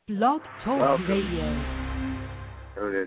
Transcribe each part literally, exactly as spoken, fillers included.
Blog Talk Welcome. Radio. There it is.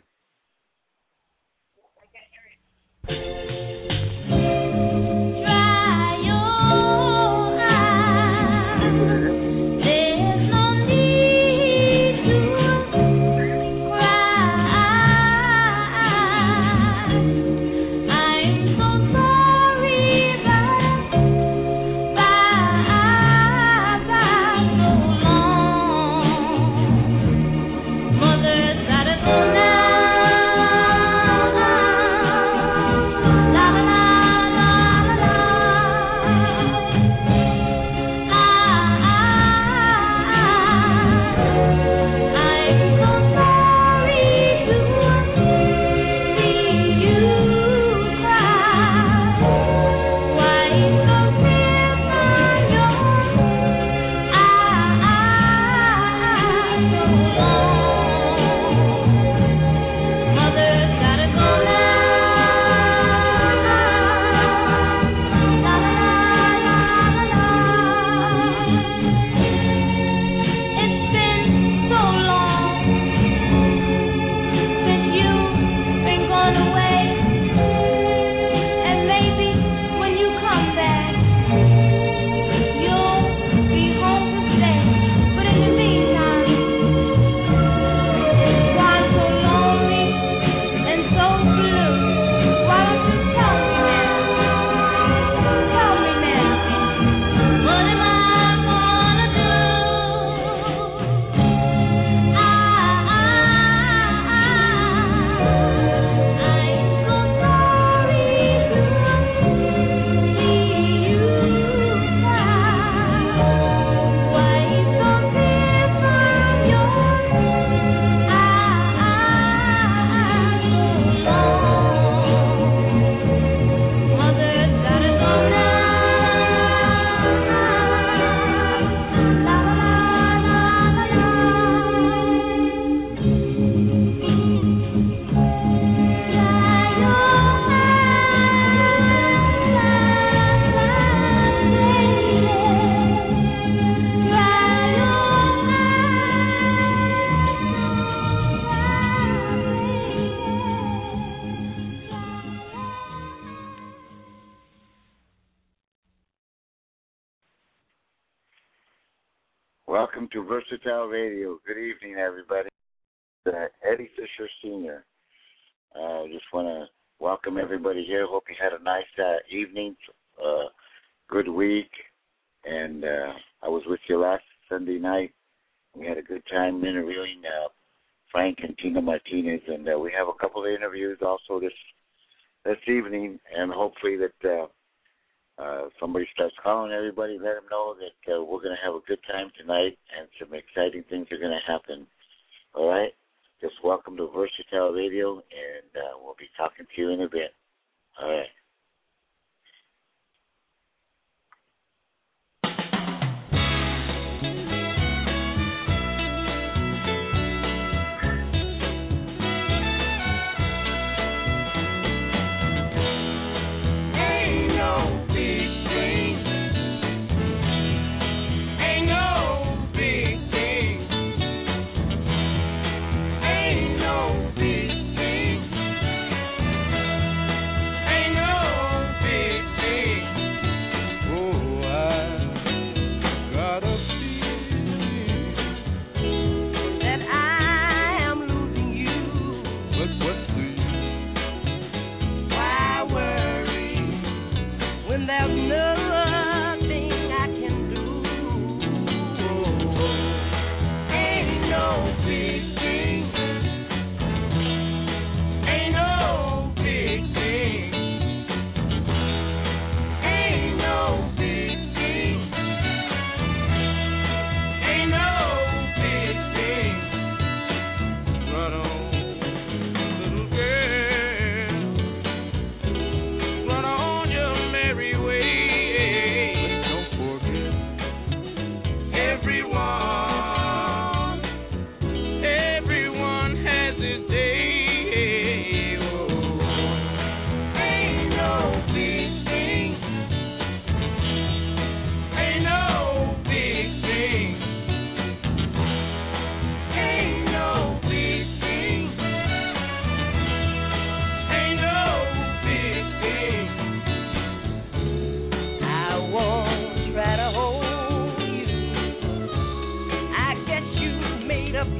Welcome to Versatile Radio. Good evening, everybody. Uh, Eddie Fisher Senior I uh, just want to welcome everybody here. Hope you had a nice uh, evening, uh, good week. And uh, I was with you last Sunday night. We had a good time interviewing uh, Frank and Tina Martinez. And uh, we have a couple of interviews also this this evening. And hopefully that uh, Uh, somebody starts calling everybody, let them know that uh, we're going to have a good time tonight and some exciting things are going to happen. All right? Just welcome to Versatile Radio, and uh, we'll be talking to you in a bit. All right. Ain't no big thing.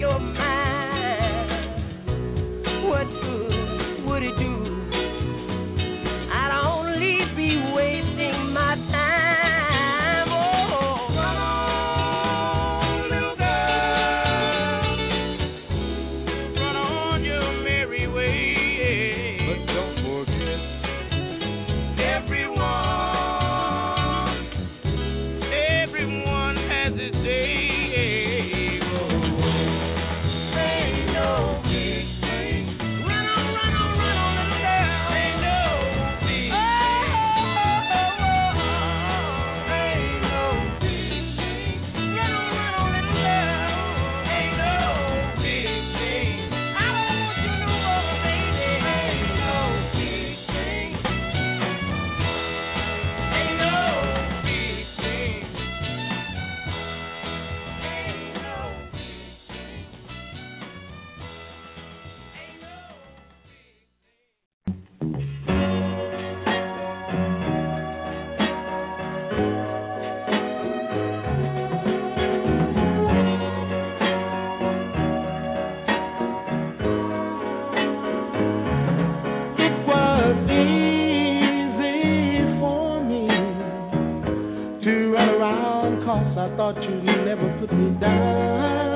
your mind, what good would it do? I'd only be wasting my time. Oh, run on, little girl, run on your merry way. But don't forget, everyone, everyone has his day. Ain't no big thing. Run on, run on, run on, little girl. Ain't no big thing. Ain't no big thing. Run on, run on, little girl. Ain't no big thing. I don't want you no more, baby. Ain't no big thing. Ain't no big thing. Ain't no It was easy for me to run around 'cause I thought you'd never put me down.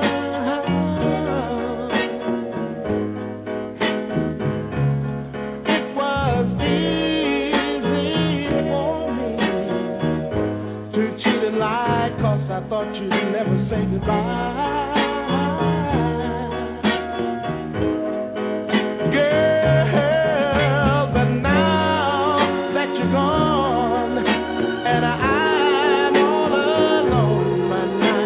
It was easy for me to cheat and lie 'cause I thought you'd never say goodbye. Girl, but now that you're gone and I'm all alone, my night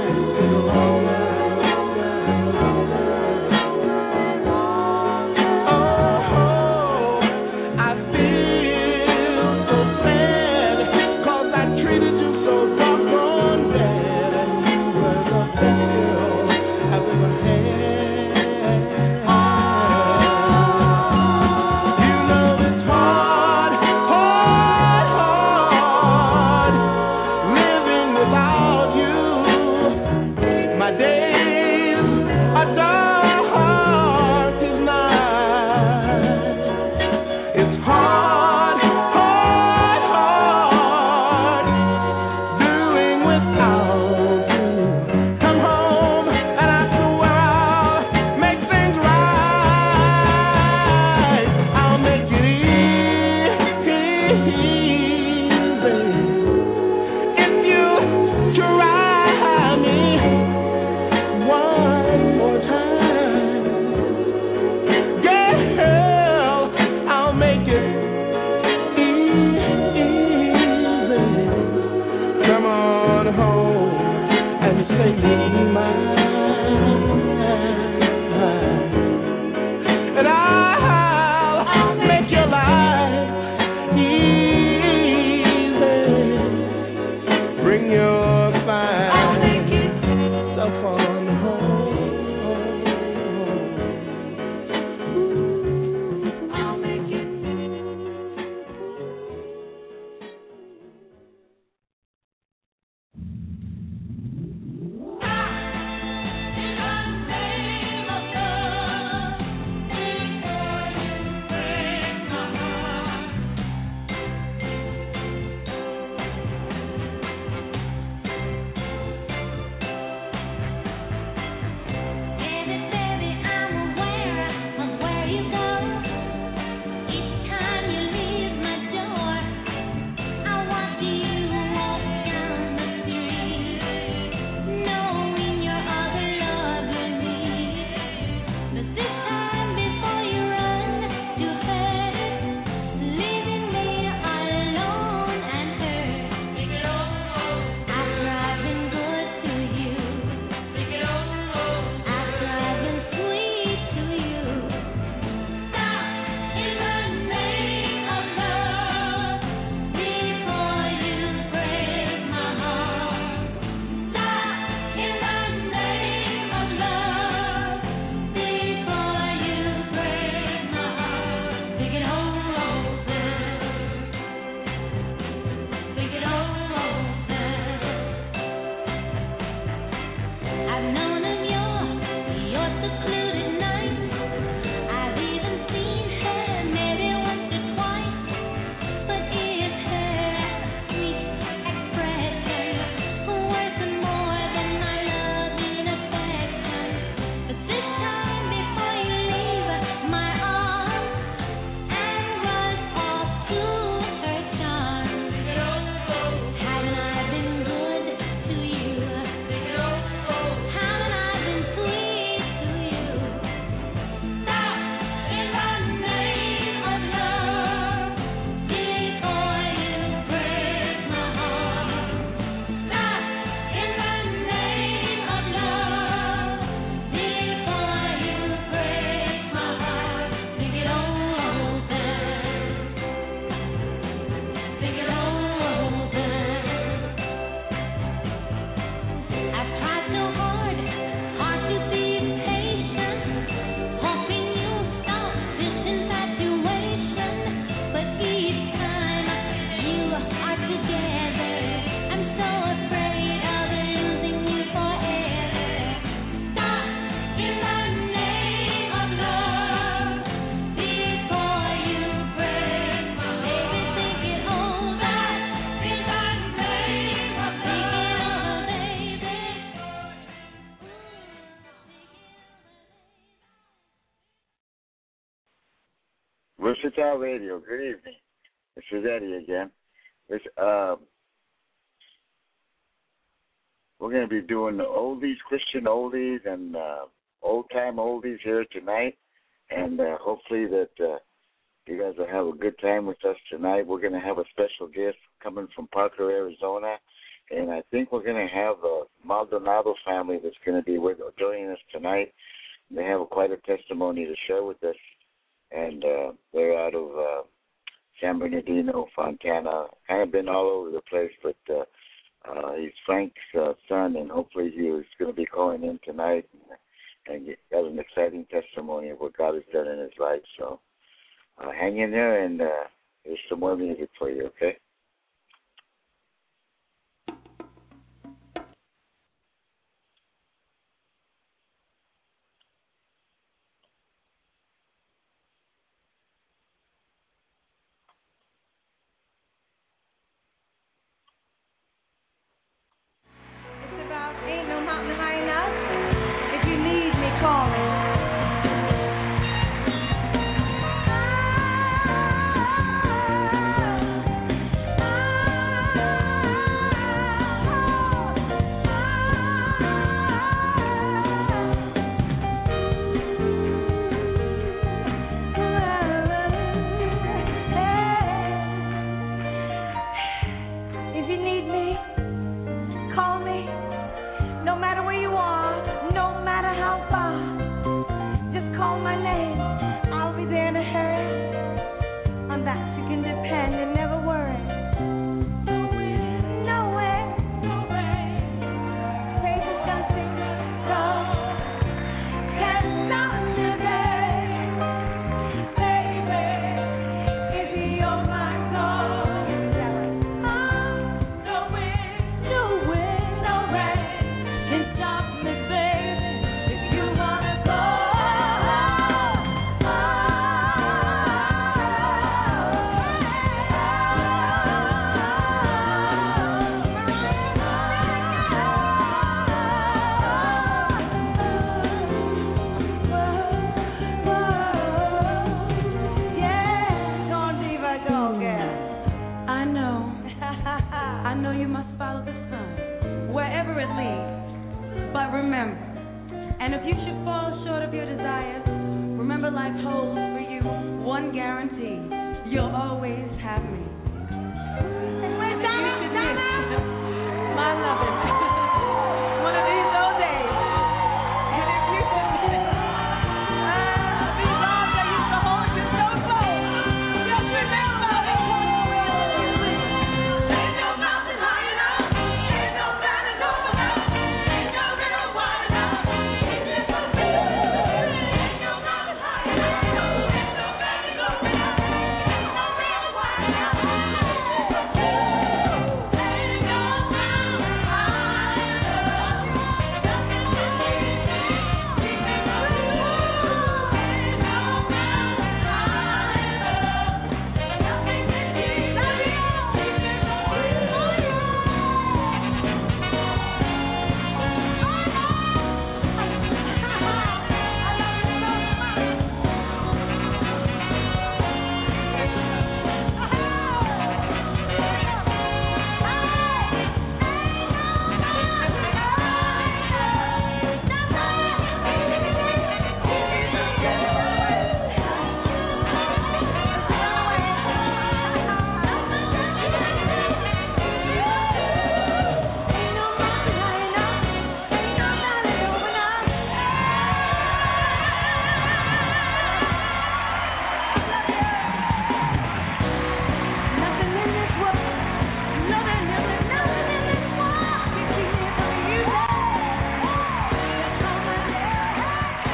Wichita Radio. Good evening. This is Eddie again. This, uh, we're going to be doing the oldies, Christian oldies, and uh, old-time oldies here tonight. And uh, hopefully that uh, you guys will have a good time with us tonight. We're going to have a special guest coming from Parker, Arizona. And I think we're going to have a Maldonado family that's going to be with, joining us tonight. They have quite a testimony to share with us. And uh, they're out of uh, San Bernardino, Fontana. Kind of been all over the place, but uh, uh, he's Frank's uh, son, and hopefully he is going to be calling in tonight and, and got an exciting testimony of what God has done in his life. So uh, hang in there, and uh, there's some more music for you, okay? Yeah.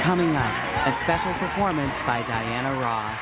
Coming up, a special performance by Diana Ross.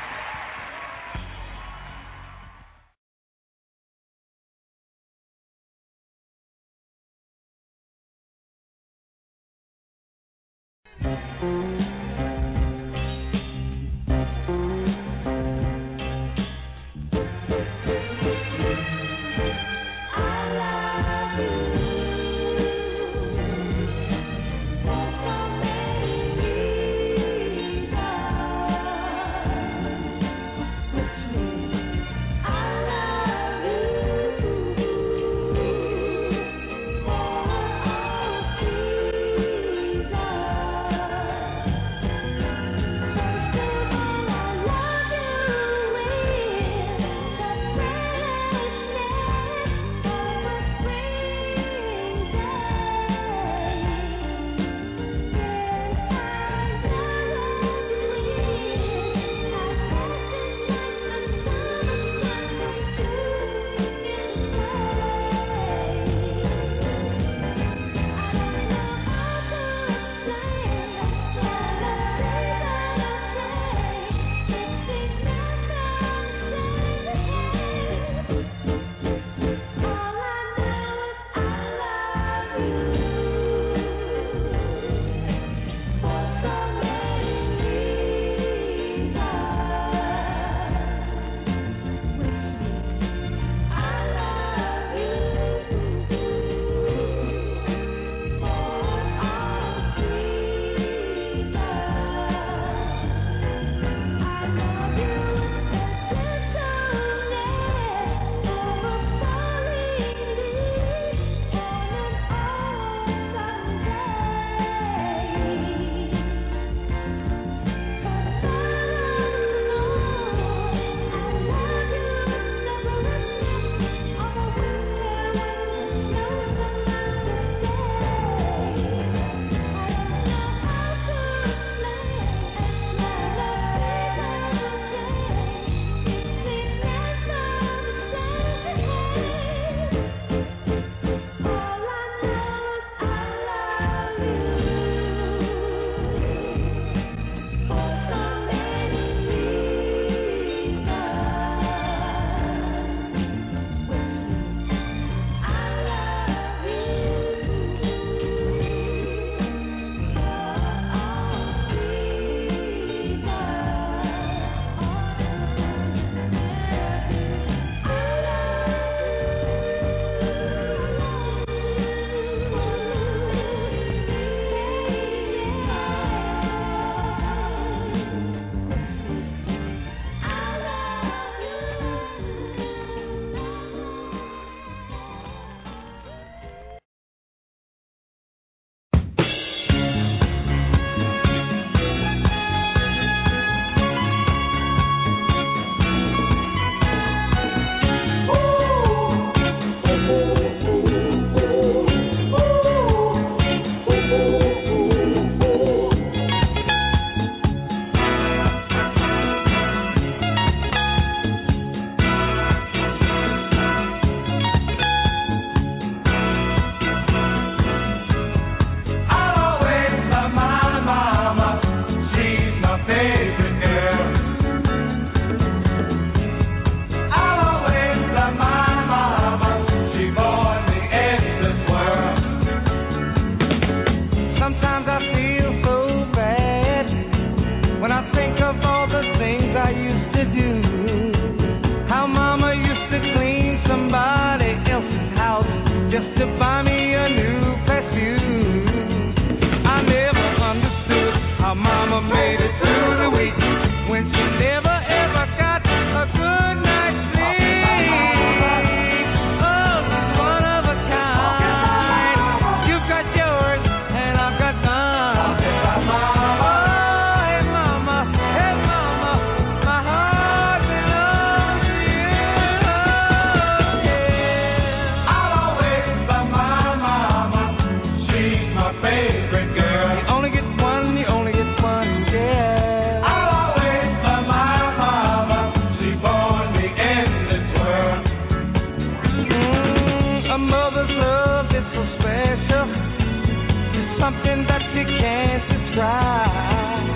something that you can't describe.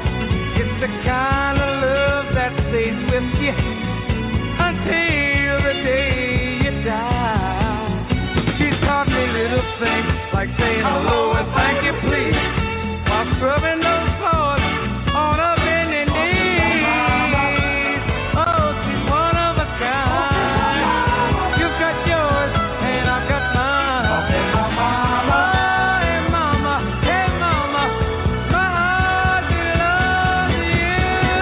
just yet until the day you die. She taught me little things like saying hello and thank you, please, while scrubbing those floors on a bending knees. Oh, she's one of a kind. You've got yours and I've got mine. Oh, hey mama, hey mama, my heart belongs to you.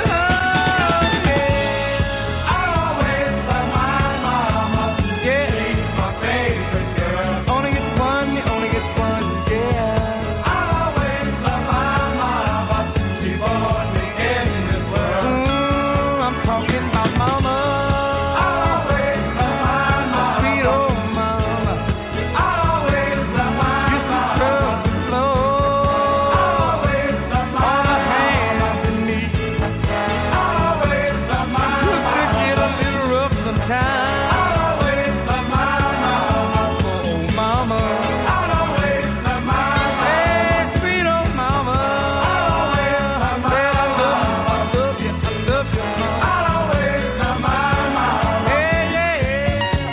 Yeah, I'll always love my mama. Yeah, she's my favorite girl. Only gets one, you only get one. Yeah, I'll always love my mama. She born me in this world. Mm, I'm talking about mama. I'll always love my mama. Sweet old mama. I'll always love my used to scrub the floor. I'll always love my on her hands and knees. I'll always love my used to get a little rough sometimes. I'll always love my mama. Oh, mama. I'll always love my mama. Hey, sweet old mama. I'll always love my mama. I love you, I love you, mama. I'll always love my mama. Hey, yeah, yeah.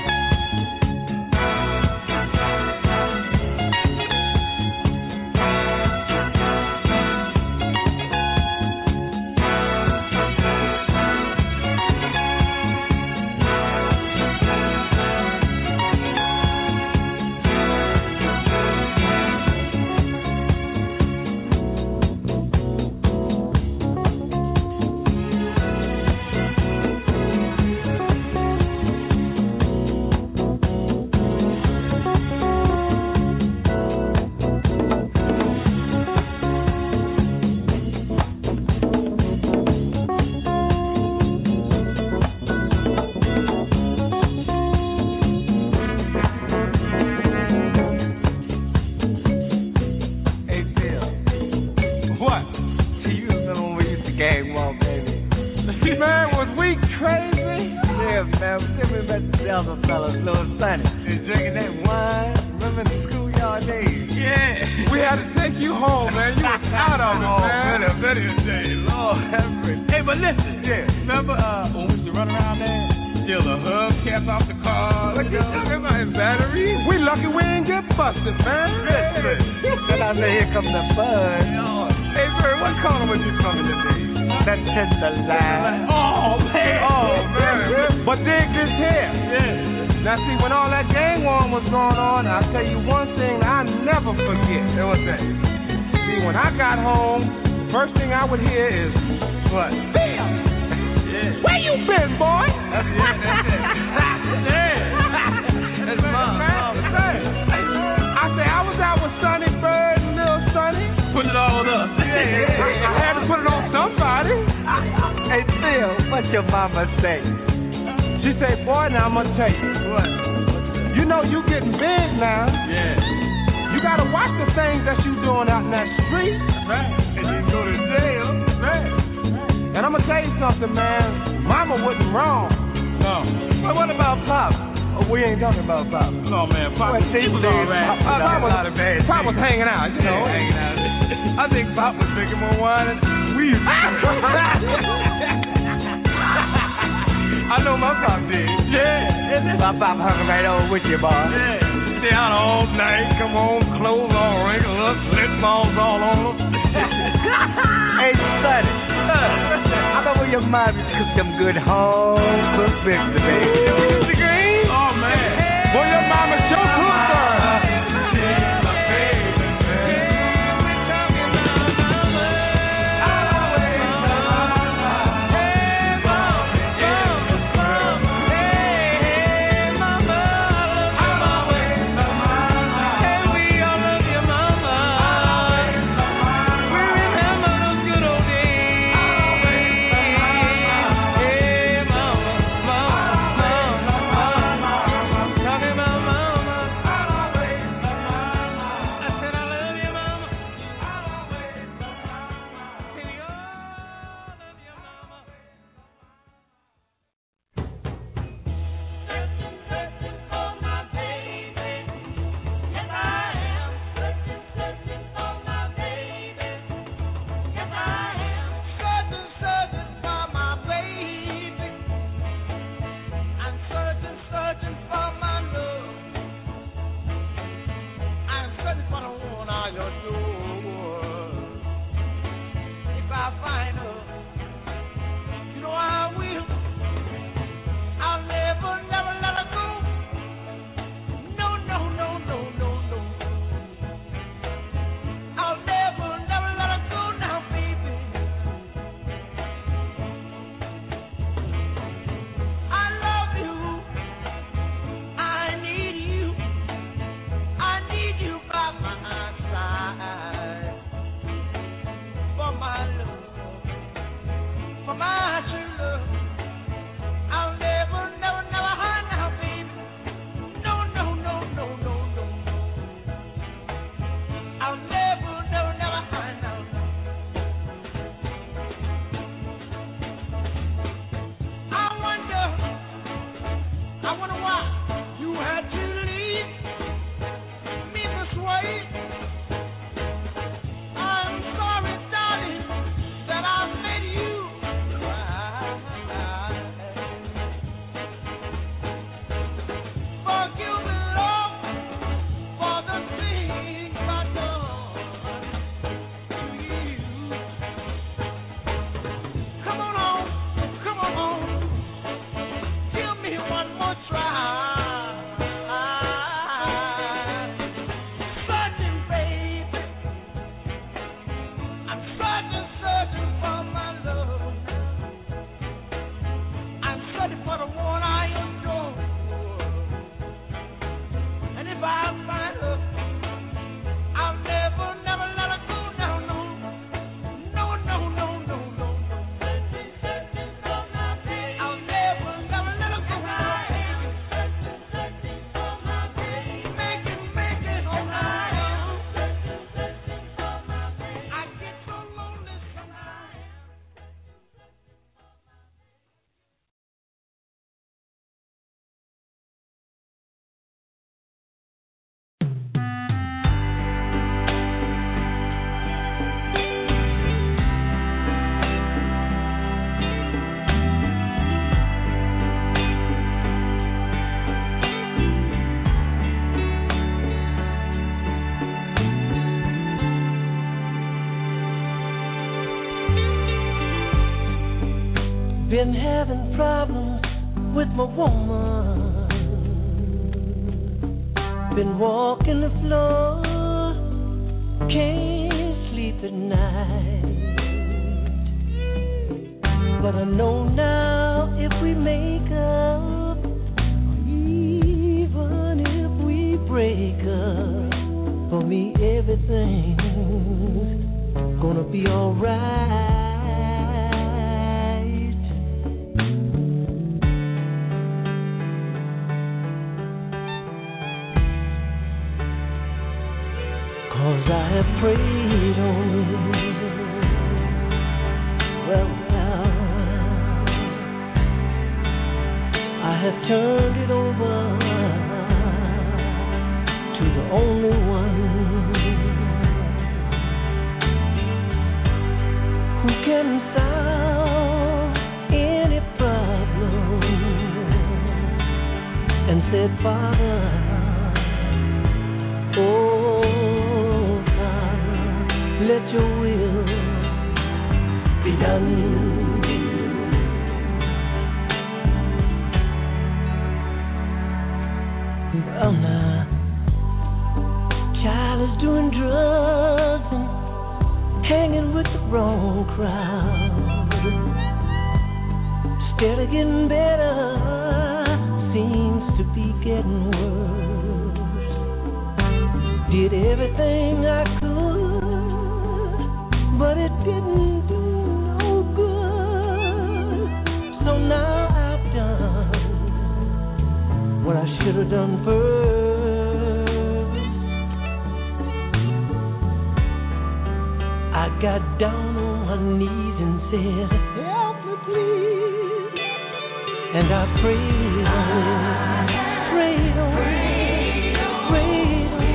Hey, Phil. What? You was the one we used to gang walk, baby. Man, was we crazy? Yeah, man. We still been at the other fellas, little Sonny. And drinking that wine. Remember the schoolyard days? Yeah. We had to take you home, man. You was out of it, man. Better, better day. Lord have mercy. Hey, but listen. Yeah. Remember uh, when we used to run around there? Steal the hubcaps off the car. What you talking about? His batteries? We lucky we ain't get busted, man. Then I say, here comes the fun. Hey, Bird, what corner was you coming today? That tender line. Oh, man. Oh, man. But dig this here. Yeah. Now, see, when all that gang war was going on, I'll tell you one thing I never forget. What was that? See, when I got home, first thing I would hear is, what? Bill! Yeah. Where you been, boy? That's it, that's it. Yeah. That's mom. I say, I was out with Sonny Bird and Lil Sonny. Put it all up. Yeah, I had to put it on somebody. Hey, Phil, what your mama say? She say, boy, now I'm gonna tell you. What? You know you getting big now. Yeah. You gotta watch the things that you doing out in that street. Right. And you go to jail. Right. And I'm gonna tell you something, man. Mama wasn't wrong. No. But what about Pop? Oh, we ain't talking about Pop. No, man. Pop, well, he was all right. Pop, Pop, Pop, was, not a bad Pop was hanging out, you know. Yeah, hanging out. I think Pop was drinking more wine than we used to. I know my Pop did. Yeah. My Pop hung right over with you, boy. Yeah. Stay out all night, come on, clothes all wrinkled up, slit balls all on them. Hey, Sonny. I know where your mom cooked them good home cooked ribs today. Mister Green? Oh, man. Boy, your mama sure cooked her. Been having problems with my woman. Been walking the floor, can't sleep at night. But I know now if we make up, even if we break up, for me everything's gonna be alright. 'Cause I have prayed on you. Well, well, I have turned it over to the only one who can solve any problem. And said, Father, oh, let your will be done. Well, now, child is doing drugs and hanging with the wrong crowd. Instead of getting better, seems to be getting worse. Did everything I could, but it didn't do no good. So now I've done what I should have done first. I got down on my knees and said, help me please. And I prayed on it, prayed on it, prayed on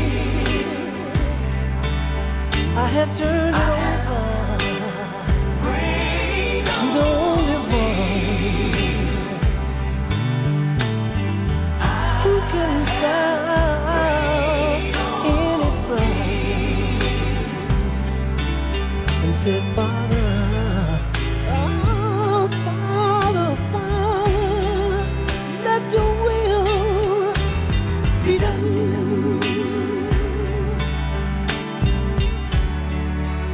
it. I have turned it over to the only one who can solve any problem. And said, Father, oh, Father, Father, let your will be done.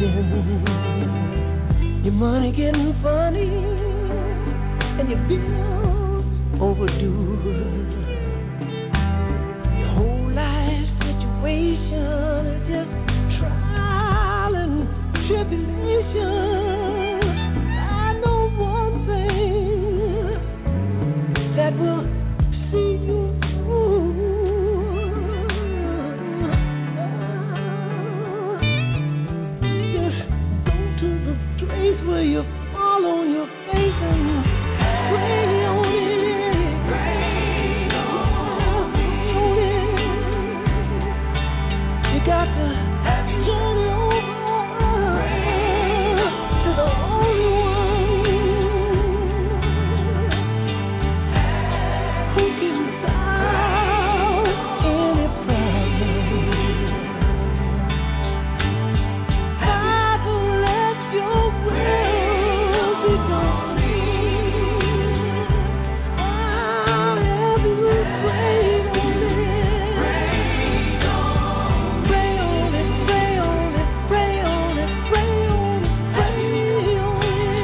Your money getting funny, and your bills overdue. Your whole life situation is just trial and tribulation. I know one thing that will see you through. Just go to the place where you fall on your face and pray on it. Pray on it. You got to turn it over to the Holy One who can solve any problem. Father, let your will be done. Have you prayed on it? Pray on it, pray on it, pray on it, pray on it, pray on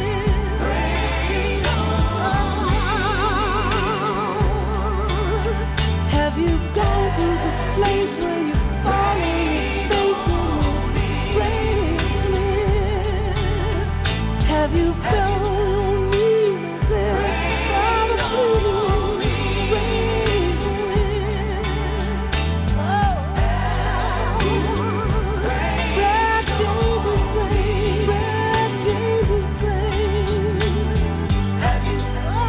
it. Have you gone to the place where you fall on your face and have you felt on your knees and Father, please raise Brad Jesus rain, Brad Jesus rain. Have you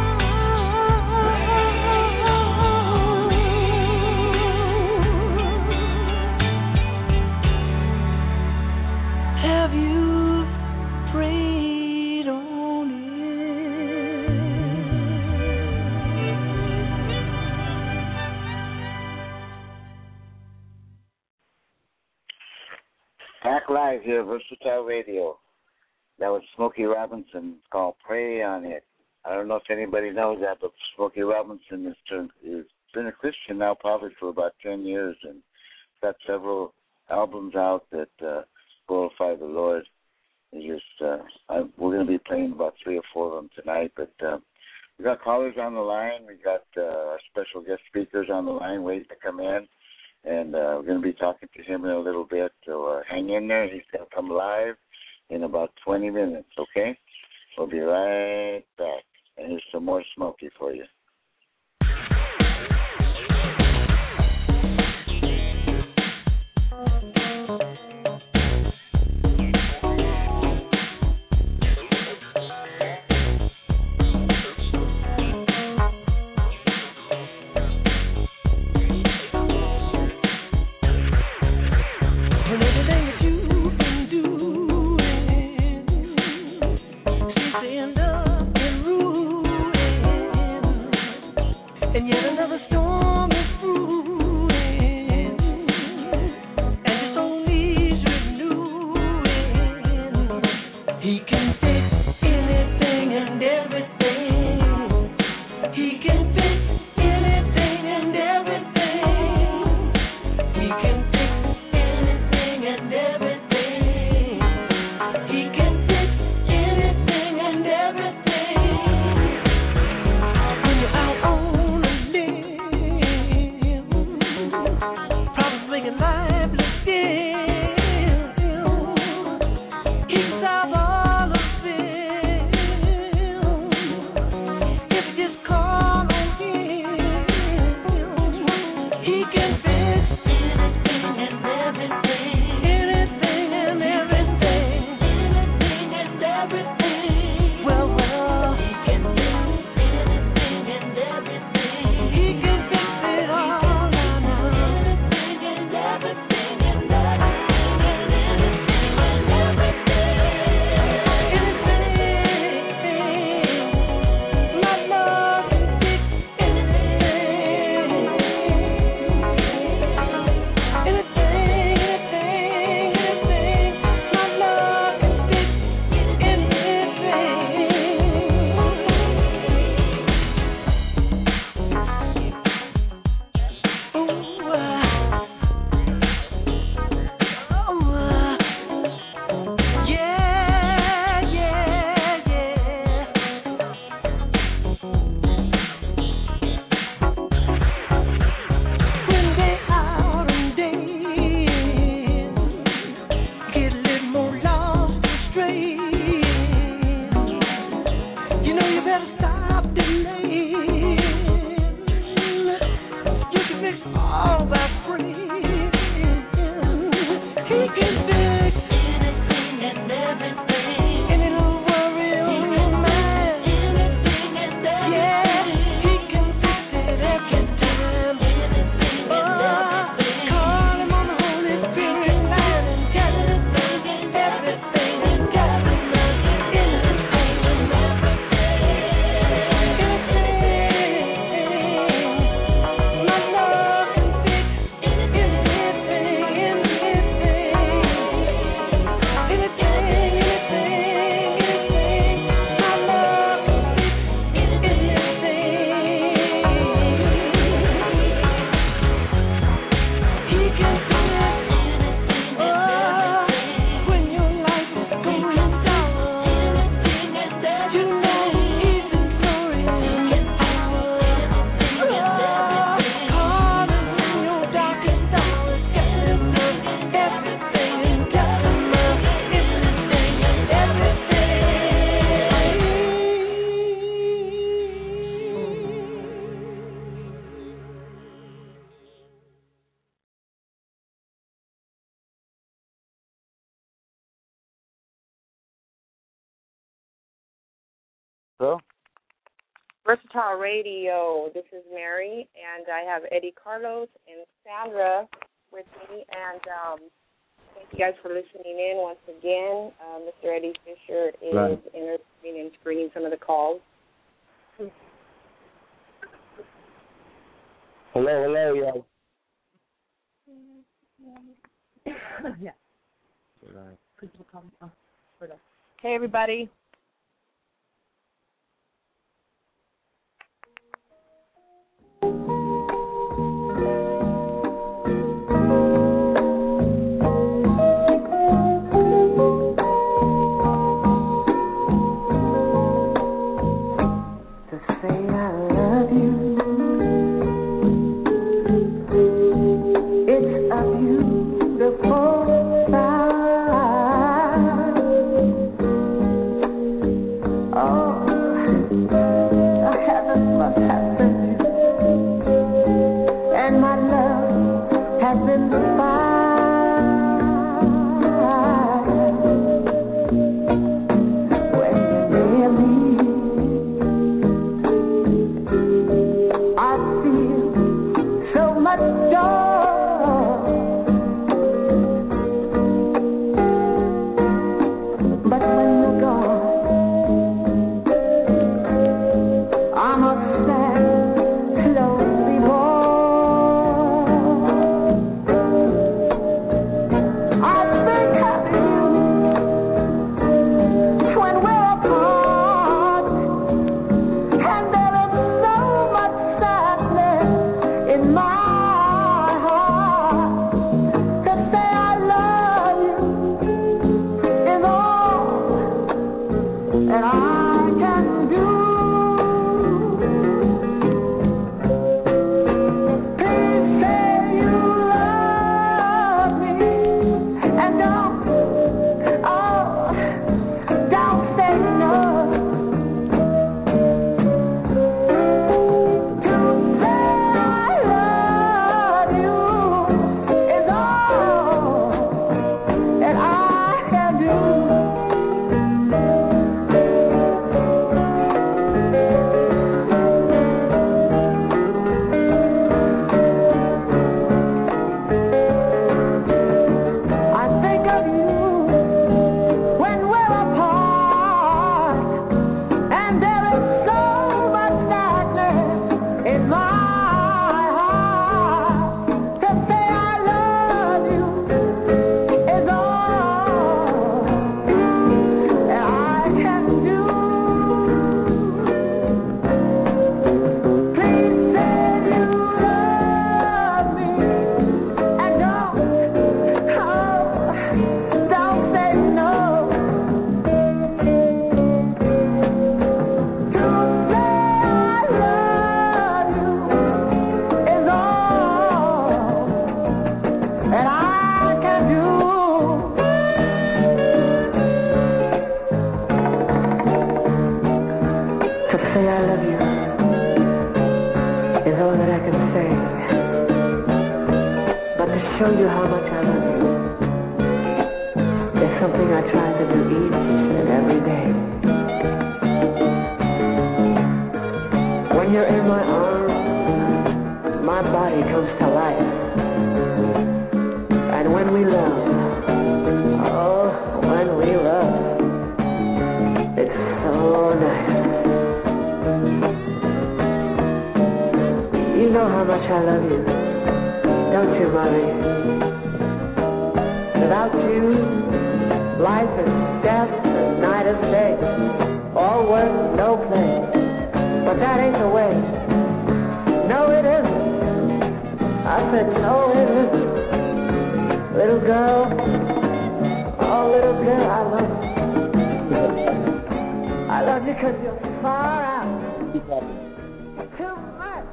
Have you prayed on it? Back live here, Versatile Radio. That was Smokey Robinson. It's called Pray on It. I don't know if anybody knows that, but Smokey Robinson has turned, has been a Christian now probably for about ten years and got several albums out that uh, glorify the Lord. He just, uh, I, we're going to be playing about three or four of them tonight, but uh, we got callers on the line. We got uh, our special guest speakers on the line waiting to come in, and uh, we're going to be talking to him in a little bit. So uh, hang in there. He's going to come live in about twenty minutes, okay? We'll be right back. And here's some more Smokey for you. And everything that you can do seems to end up in ruin. And yet another storm is brewing, and your soul needs renewing. He can fix anything and everything. He can fix anything and everything. He can fix anything and everything. He can fix anything and everything. When you're out on a limb, problems making life look dim. He can solve all of them if you just call on him. He can fix anything and everything. Anything and everything. Anything and everything. Well, well, he can fix anything and everything. He can fix it all now, now. Anything and everything and everything and anything and everything. Hello? Versatile Radio. This is Mary, and I have Eddie Carlos and Sandra with me. And um, thank you guys for listening in once again. Uh, Mister Eddie Fisher is Right. interviewing and screening some of the calls. Hello, hello, y'all. Yeah. Hey, everybody. To say I love you, it's a beautiful sight. Oh, the heavens must have sent you, and my love has been defined. When you're near me, I feel so much joy, but when you're gone, I'm a sad, lonely boy. I think of you when we're apart, and there is so much sadness in my heart. To say I love you is all that I can do. Please say you love me, and don't, oh, don't say no. To say I love you is all that I can do. I think of you when we're apart, and there is so much sadness in my heart. To say I love you is all that I can do. Please say you love me, and don't, oh, don't say no. To say I love you is all that I can do. To say I love you is all that I can say. But to show you how much I love you is something I try to do each and every day. When you're in my arms, my body comes to life. And when we love, oh, when we love, it's so nice. You know how much I love you, don't you, mommy? Without you, life is death and night is day. All work, no play. But that ain't the way. No, it isn't. I said, no, it isn't. Little girl, oh, little girl, I love you. I love you because you're far out. Too much.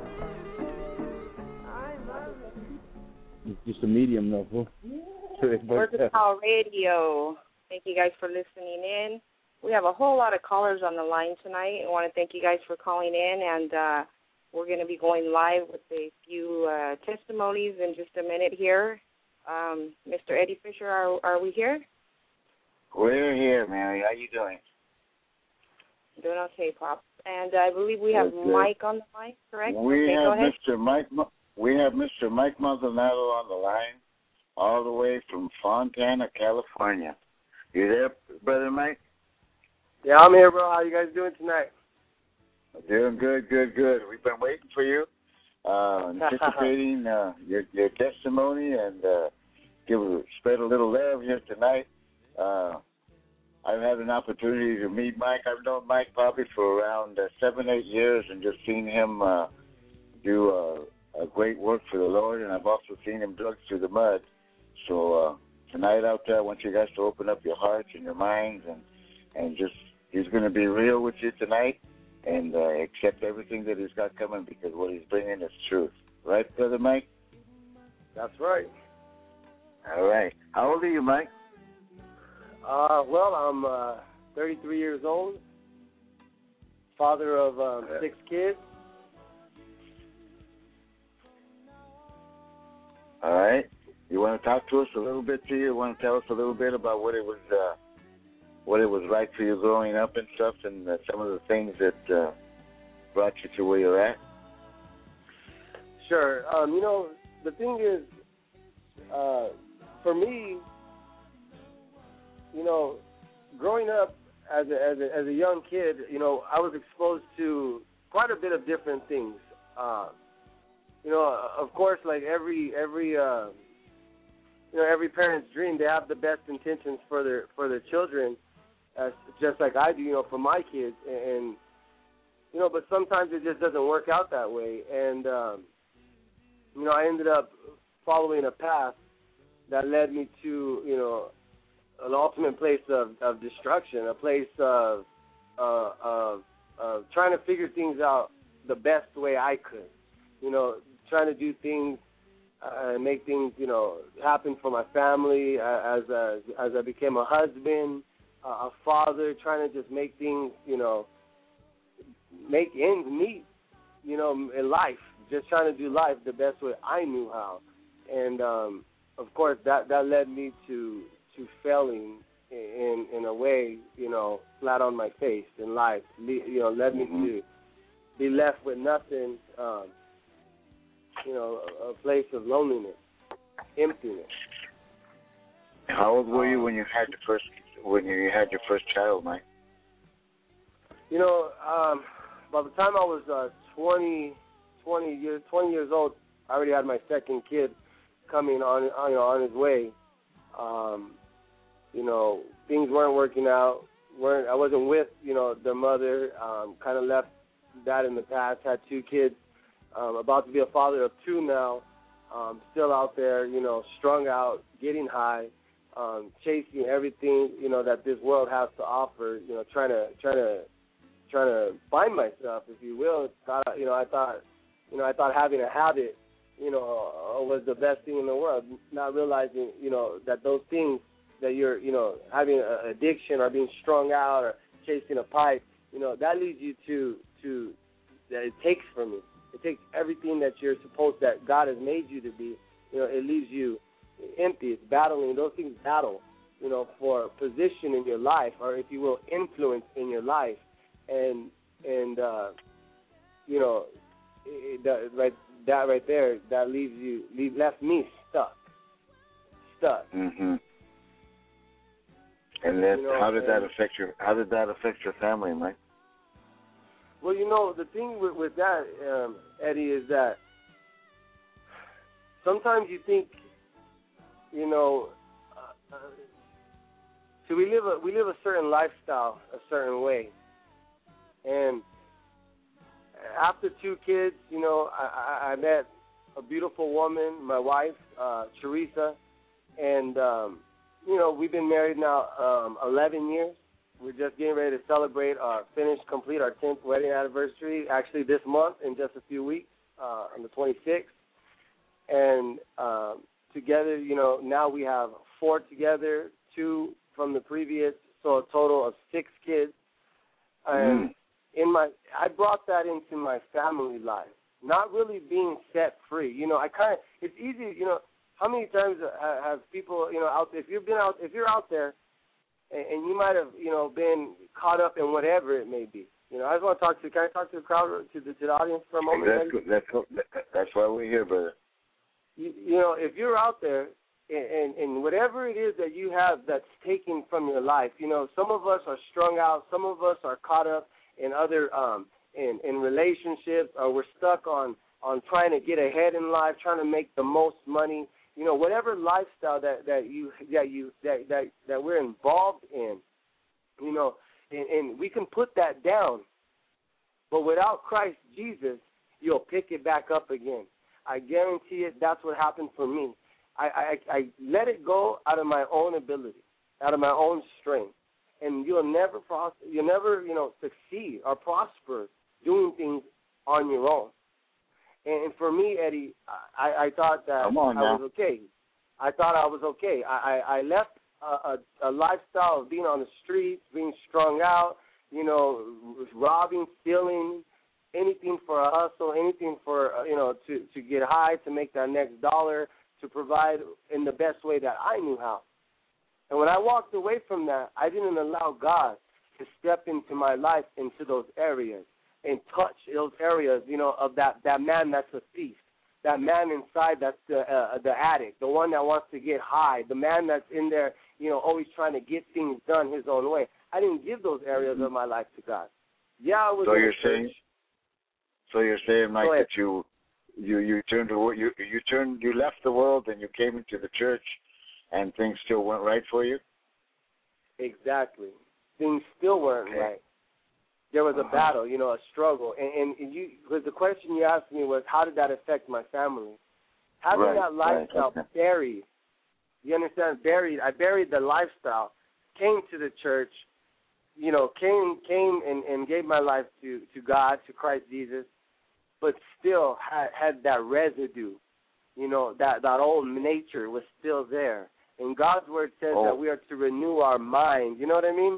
I love you. It's just a medium, though. Huh? Versatile Radio. Thank you guys for listening in. We have a whole lot of callers on the line tonight. I want to thank you guys for calling in, and uh, we're going to be going live with a few uh, testimonies in just a minute here. Um, Mister Eddie Fisher, are, are we here? We're here, Mary. How you doing? Doing okay, Pops. And I believe we have Good, good. Mike on the line, correct? We okay, have go ahead. Mister Mike. We have Mister Mike Maldonado on the line, all the way from Fontana, California. You there, brother Mike? Yeah, I'm here, bro. How you guys doing tonight? Doing good, good, good. We've been waiting for you, uh, anticipating uh, your your testimony and uh, give spread a little love here tonight. Uh, I've had an opportunity to meet Mike. I've known Mike probably for around uh, seven, eight years, and just seen him uh, do uh, a great work for the Lord. And I've also seen him drug through the mud. So uh, tonight out there, I want you guys to open up your hearts and your minds, and and just he's going to be real with you tonight, and uh, accept everything that he's got coming, because what he's bringing is truth. Right, brother Mike? That's right. All right. How old are you, Mike? Uh, well, I'm uh, thirty-three years old, father of um, six kids. All right. You want to talk to us a little bit, to you? You want to tell us a little bit about what it was, uh, what it was like for you growing up and stuff, and uh, some of the things that uh, brought you to where you're at? Sure. Um, you know, the thing is, uh, for me, you know, growing up as a, as a as a young kid, you know, I was exposed to quite a bit of different things. Uh, you know, of course, like every every uh, you know every parent's dream, they have the best intentions for their for their children, uh, just like I do, you know, for my kids, and you know, but sometimes it just doesn't work out that way, and um, you know, I ended up following a path that led me to, you know, an ultimate place of, of destruction, a place of, uh, of of trying to figure things out the best way I could, you know, trying to do things uh, and make things, you know, happen for my family uh, as a, as I became a husband, uh, a father, trying to just make things, you know, make ends meet, you know, in life, just trying to do life the best way I knew how, and um, of course that that led me to. to failing in in a way, you know, flat on my face in life, you know, led me mm-hmm. to be left with nothing, um, you know, a, a place of loneliness, emptiness. How old were you um, when you had your first when you had your first child, Mike? You know, um, by the time I was uh, twenty, twenty years twenty years old, I already had my second kid coming on, on you know, on his way. Um, you know, things weren't working out. weren't I wasn't with, you know, their mother. Um, kind of left that in the past. Had two kids. Um, about to be a father of two now. Um, still out there, you know, strung out, getting high, um, chasing everything, you know, that this world has to offer. You know, trying to trying to trying to find myself, if you will. Thought, you know, I thought, you know, I thought having a habit, you know, was the best thing in the world. Not realizing, you know, that those things that you're, you know, having an addiction or being strung out or chasing a pipe, you know, that leads you to, to that it takes from you. It takes everything that you're supposed, that God has made you to be, you know, it leaves you empty. It's battling. Those things battle, you know, for position in your life, or if you will, influence in your life. And, and uh, you know, it, it, right, that right there, that leaves you, leave, left me stuck. Stuck. Mm-hmm. And then, you know, how did that and, affect your? How did that affect your family, Mike? Well, you know, the thing with, with that, um, Eddie, is that sometimes you think, you know, uh, uh, so we live a we live a certain lifestyle a certain way, and after two kids, you know, I, I, I met a beautiful woman, my wife, uh, Teresa, and um, you know, we've been married now um, eleven years. We're just getting ready to celebrate our finish, complete our tenth wedding anniversary, actually this month in just a few weeks, uh, on the twenty-sixth. And um, together, you know, now we have four together, two from the previous, so a total of six kids. And mm. in my, I brought that into my family life, not really being set free. You know, I kind of, it's easy, you know, how many times have people, you know, out there, if you've been out, if you're out there and, and you might have, you know, been caught up in whatever it may be. You know, I just want to talk to. Can I talk to the crowd, to the to the audience for a moment? That's good. That's good. That's why we're here, brother. You, you know, if you're out there and, and and whatever it is that you have that's taken from your life, you know, some of us are strung out, some of us are caught up in other um in in relationships, or we're stuck on on trying to get ahead in life, trying to make the most money. You know, whatever lifestyle that, that you that you that, that that we're involved in, you know, and, and we can put that down. But without Christ Jesus, you'll pick it back up again. I guarantee it. That's what happened for me. I, I, I let it go out of my own ability, out of my own strength, and you'll never pros- you'll never you know succeed or prosper doing things on your own. And for me, Eddie, I, I thought that I was okay. I thought I was okay. I, I, I left a, a, a lifestyle of being on the streets, being strung out, you know, robbing, stealing, anything for a hustle, anything for, uh, you know, to, to get high, to make that next dollar, to provide in the best way that I knew how. And when I walked away from that, I didn't allow God to step into my life, into those areas, and touch those areas, you know, of that, that man that's a thief, that man inside that's the uh, the addict, the one that wants to get high, the man that's in there, you know, always trying to get things done his own way. I didn't give those areas of my life to God. Yeah, I was. So in you're the saying, church. so you're saying, Mike, that you you you turned to you you turned you left the world and you came into the church, and things still went right for you. Exactly, things still weren't okay. right. There was a uh-huh. battle, you know, a struggle, and, and, and you. Because the question you asked me was, how did that affect my family? Having right, that lifestyle right, okay. buried, you understand? Buried. I buried the lifestyle. Came to the church, you know, came came and, and gave my life to, to God, to Christ Jesus, but still had, had that residue, you know, that, that old nature was still there. And God's word says oh. that we are to renew our mind. You know what I mean?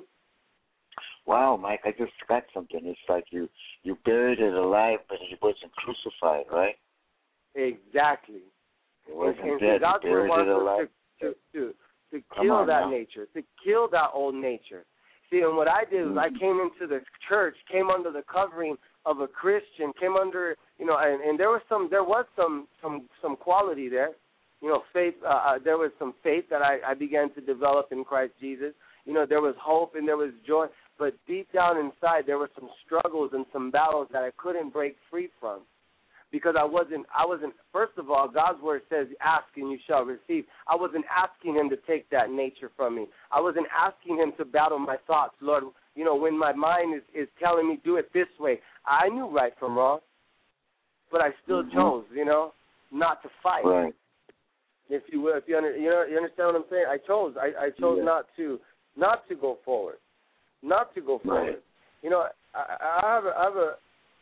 Wow, Mike, I just got something. It's like you, you buried it alive, but it wasn't crucified, right? Exactly. It wasn't and, dead. And God's you buried word it alive. wants us to, to, to, to kill that now. nature, to kill that old nature. See, and what I did was I came into the church, came under the covering of a Christian, came under, you know, and, and there was some, there was some, some, some quality there. You know, faith, uh, uh, there was some faith that I, I began to develop in Christ Jesus. You know, there was hope and there was joy. But deep down inside, there were some struggles and some battles that I couldn't break free from, because I wasn't. I wasn't. First of all, God's word says, "Ask and you shall receive." I wasn't asking Him to take that nature from me. I wasn't asking Him to battle my thoughts, Lord. You know, when my mind is, is telling me do it this way, I knew right from wrong, but I still mm-hmm. chose, you know, not to fight. Right. If you will, if you under, you know, you understand what I'm saying? I chose. I, I chose yeah. not to, not to go forward. Not to go forward. Right. You know, I, I have a, I have a,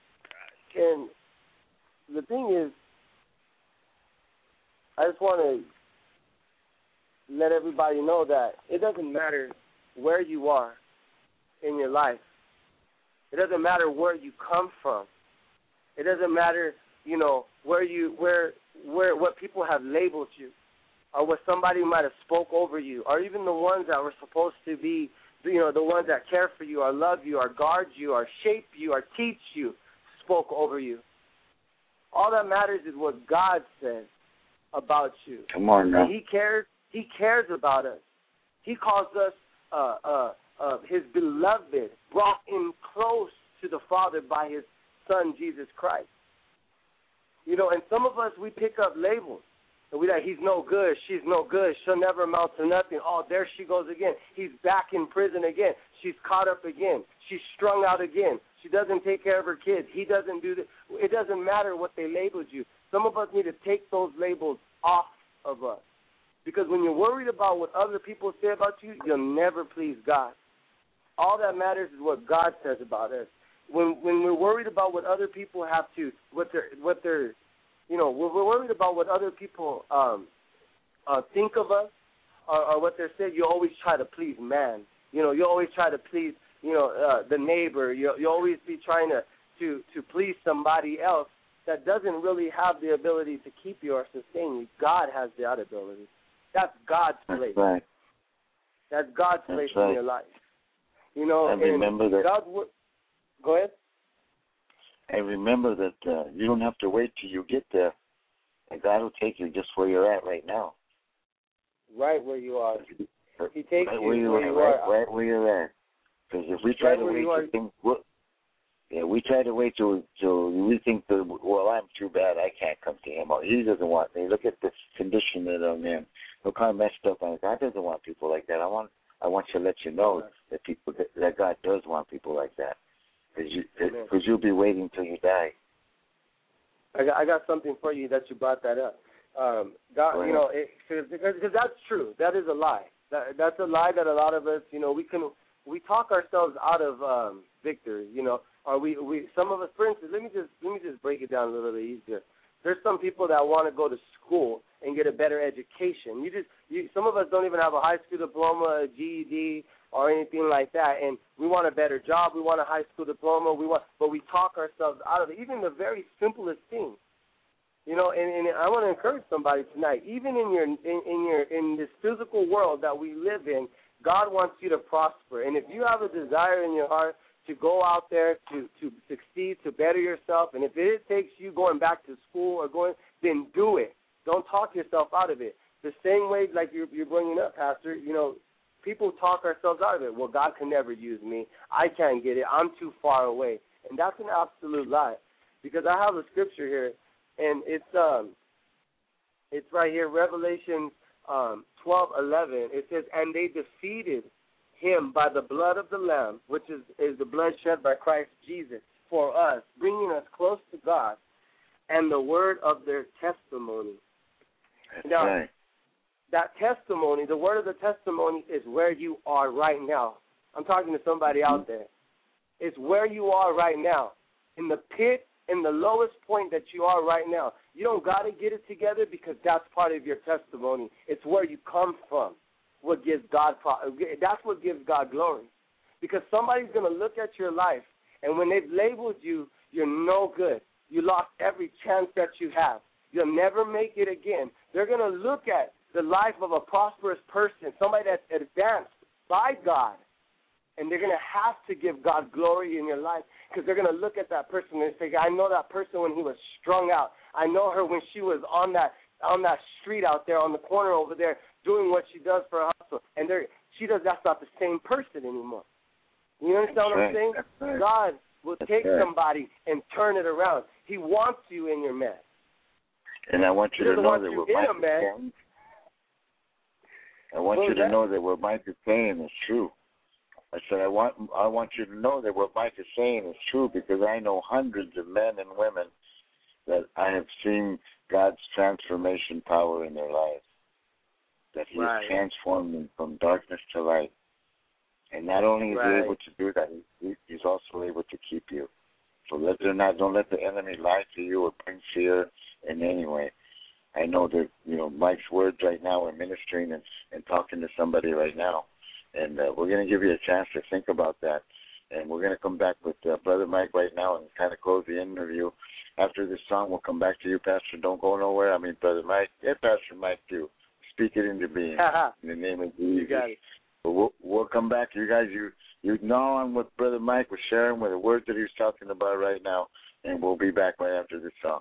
and the thing is, I just want to let everybody know that it doesn't matter where you are in your life. It doesn't matter where you come from. It doesn't matter, you know, where you, where, where, what people have labeled you, or what somebody might have spoke over you, or even the ones that were supposed to be, you know, the ones that care for you or love you or guard you or shape you or teach you spoke over you. All that matters is what God says about you. Come on now. And He cares. He cares about us. He calls us uh, uh, uh, His beloved, brought in close to the Father by His Son, Jesus Christ. You know, and some of us, we pick up labels. And we like, he's no good, she's no good, she'll never amount to nothing. Oh, there she goes again. He's back in prison again. She's caught up again. She's strung out again. She doesn't take care of her kids. He doesn't do that. It doesn't matter what they labeled you. Some of us need to take those labels off of us. Because when you're worried about what other people say about you, you'll never please God. All that matters is what God says about us. When when we're worried about what other people have to, what they're, what they're, you know, we're, we're worried about what other people um, uh, think of us, or, or what they're saying. You always try to please man. You know, you always try to please, you know, uh, the neighbor. You you always be trying to, to to please somebody else that doesn't really have the ability to keep you or sustain you. God has that ability. That's God's place. That's right. That's God's That's place right. in your life. You know, I remember and that. God w- Go ahead. And remember that uh, you don't have to wait till you get there. And God will take you just where you're at right now. Right where you are. He takes right you where you where are, you right, are. right where you're at. Because if we try Right to where wait you are. till things, well, yeah, we try to wait till till we think that, well, I'm too bad, I can't come to him, or he doesn't want me. Look at this condition that I'm in. Look how messed up I am. God doesn't want people like that. I want I want to let you know that people that, that God does want people like that. Because you, cause you'll be waiting till you die. I got, I got something for you that you brought that up. Um, God, you know, it, cause, because that's true. That is a lie. That, that's a lie that a lot of us, you know, we can we talk ourselves out of um, victory. You know, or we, we some of us, for instance, let me just let me just break it down a little bit easier. There's some people that want to go to school and get a better education. You just you, some of us don't even have a high school diploma, a G E D, or anything like that, and we want a better job. We want a high school diploma. We want, but we talk ourselves out of it. Even the very simplest things. You know, and, and I want to encourage somebody tonight. Even in your in, in your in this physical world that we live in, God wants you to prosper. And if you have a desire in your heart to go out there to to succeed, to better yourself, and if it takes you going back to school or going, then do it. Don't talk yourself out of it. The same way, like you're, you're bringing up, Pastor. You know, people talk ourselves out of it. Well, God can never use me. I can't get it. I'm too far away, and that's an absolute lie. Because I have a scripture here. And it's um, it's right here, Revelation um, twelve eleven. It says, and they defeated him by the blood of the Lamb, which is, is the blood shed by Christ Jesus for us, bringing us close to God, and the word of their testimony. That's now, right. That testimony, the word of the testimony is where you are right now. I'm talking to somebody out there. It's where you are right now, in the pit, in the lowest point that you are right now. You don't got to get it together because that's part of your testimony. It's where you come from. What gives God, that's what gives God glory. Because somebody's going to look at your life, and when they've labeled you, you're no good. You lost every chance that you have. You'll never make it again. They're going to look at the life of a prosperous person, somebody that's advanced by God, and they're going to have to give God glory in your life because they're going to look at that person and say, I know that person when he was strung out. I know her when she was on that on that street out there on the corner over there doing what she does for a hustle. And she does. That's not the same person anymore. You understand That's what right. I'm saying? Right. God will That's take right. somebody and turn it around. He wants you in your mess. And I want you He to doesn't know want that you what in Mike a mess. is saying, I want What you was to that? know that what Mike is saying is true. I said, I want I want you to know that what Mike is saying is true because I know hundreds of men and women that I have seen God's transformation power in their lives, that he Right. has transformed them from darkness to light. And not only is Right. he able to do that, he, he's also able to keep you. So let them not, don't let the enemy lie to you or bring fear in any way. I know that, you know, Mike's words right now are ministering and, and talking to somebody right now. And uh, we're going to give you a chance to think about that. And we're going to come back with uh, Brother Mike right now and kind of close the interview. After this song, we'll come back to you, Pastor. Don't go nowhere. I mean, Brother Mike. Yeah, Pastor Mike, too. Speak it into being in the name of Jesus. You got it. But we'll, we'll come back. You guys, you, you know on what Brother Mike was sharing with the words that he was talking about right now. And we'll be back right after this song.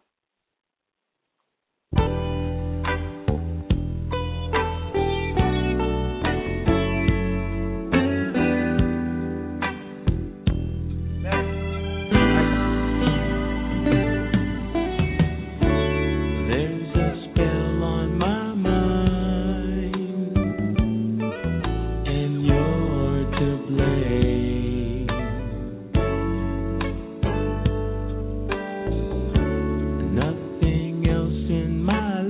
Nothing else in my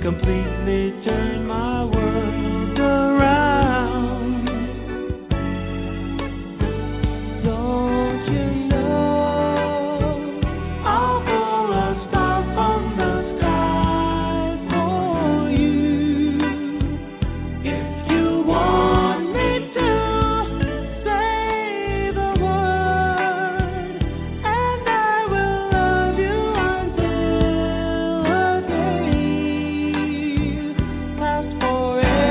completely turn my world around. Don't you know I'll throw a star from the sky for you if you want me to say the word, and I will love you until the day lasts forever.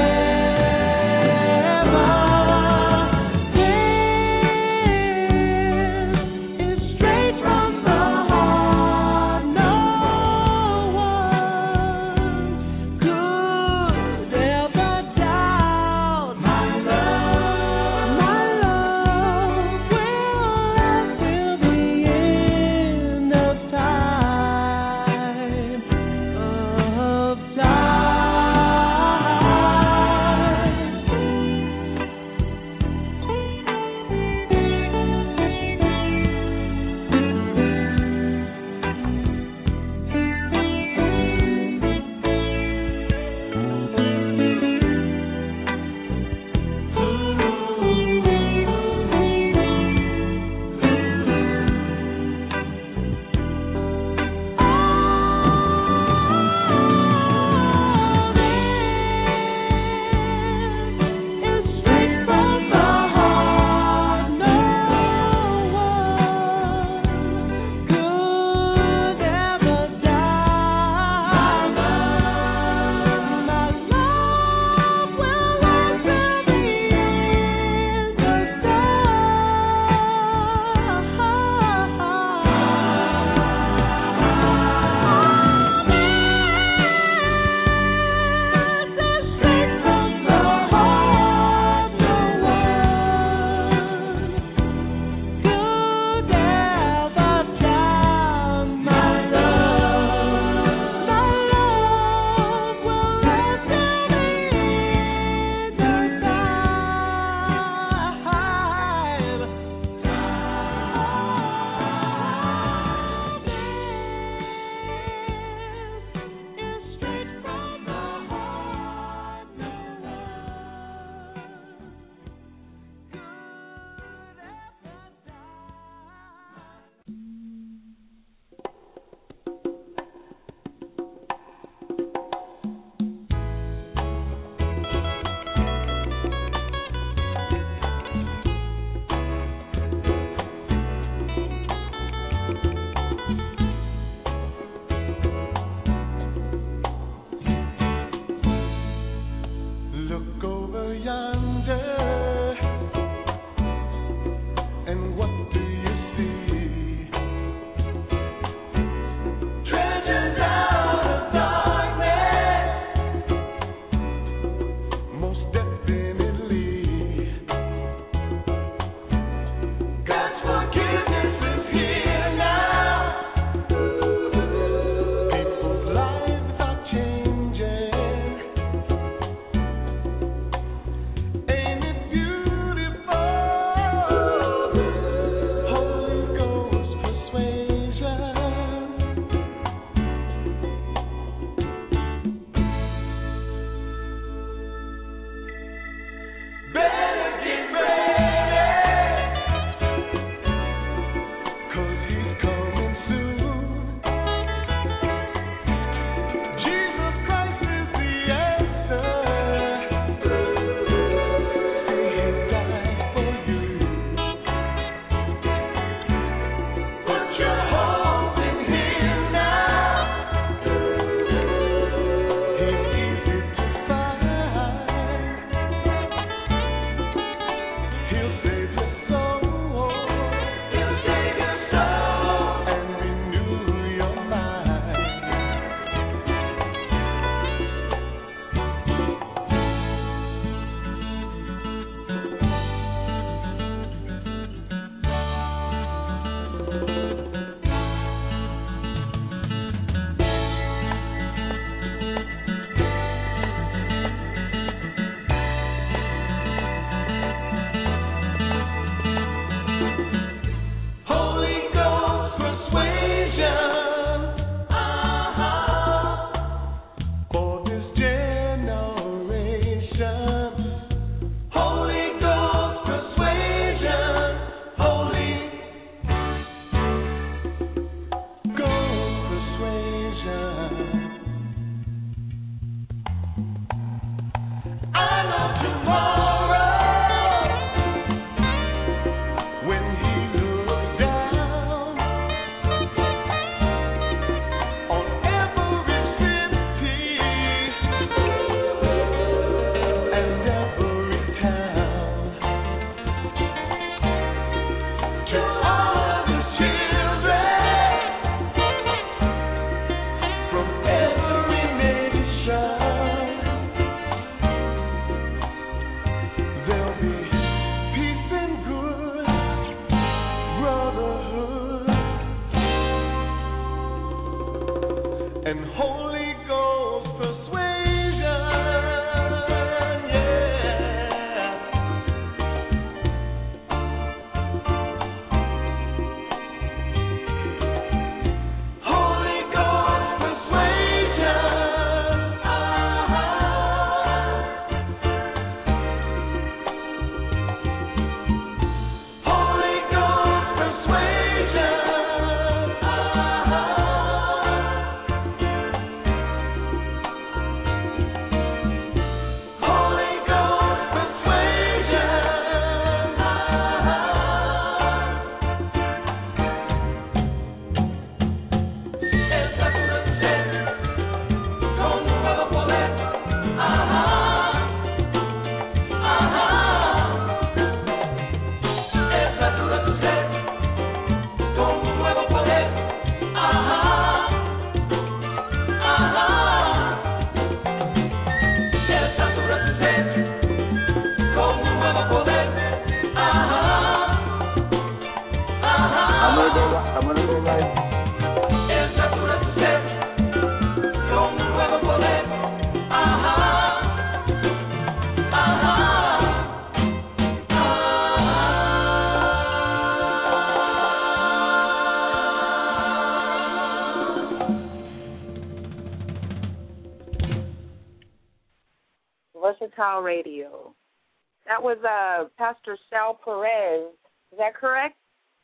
Versatile Radio. That was uh, Pastor Sal Perez. Is that correct?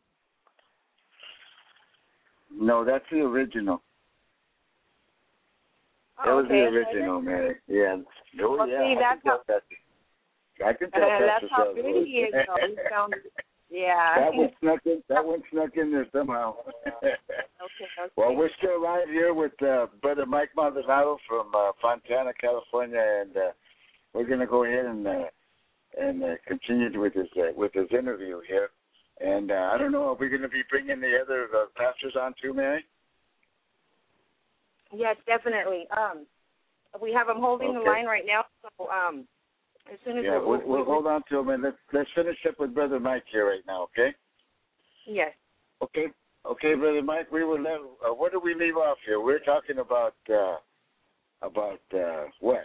No, that's the original. Oh, that was okay. the original, man. Yeah. Oh, well, yeah. See, I that's can how, tell that. I can tell uh, that's, that's how good he is, though. He sounds, yeah. That one snuck in. That one snuck in there somehow. okay, okay. Well, we're still right here with uh, Brother Mike Maldonado from uh, Fontana, California, and uh, we're going to go ahead and uh, and uh, continue with his uh, with his interview here. And uh, I don't know, are we going to be bringing the other uh, pastors on too, Mary? Yes, definitely. Um, we have him holding Okay. the line right now, so um, as soon as yeah, we're, we'll, we'll hold on to him, and let's let's finish up with Brother Mike here right now, okay? Yes. Okay, okay, Brother Mike. We were left, uh, where do we leave off here? We're talking about uh, about uh, what?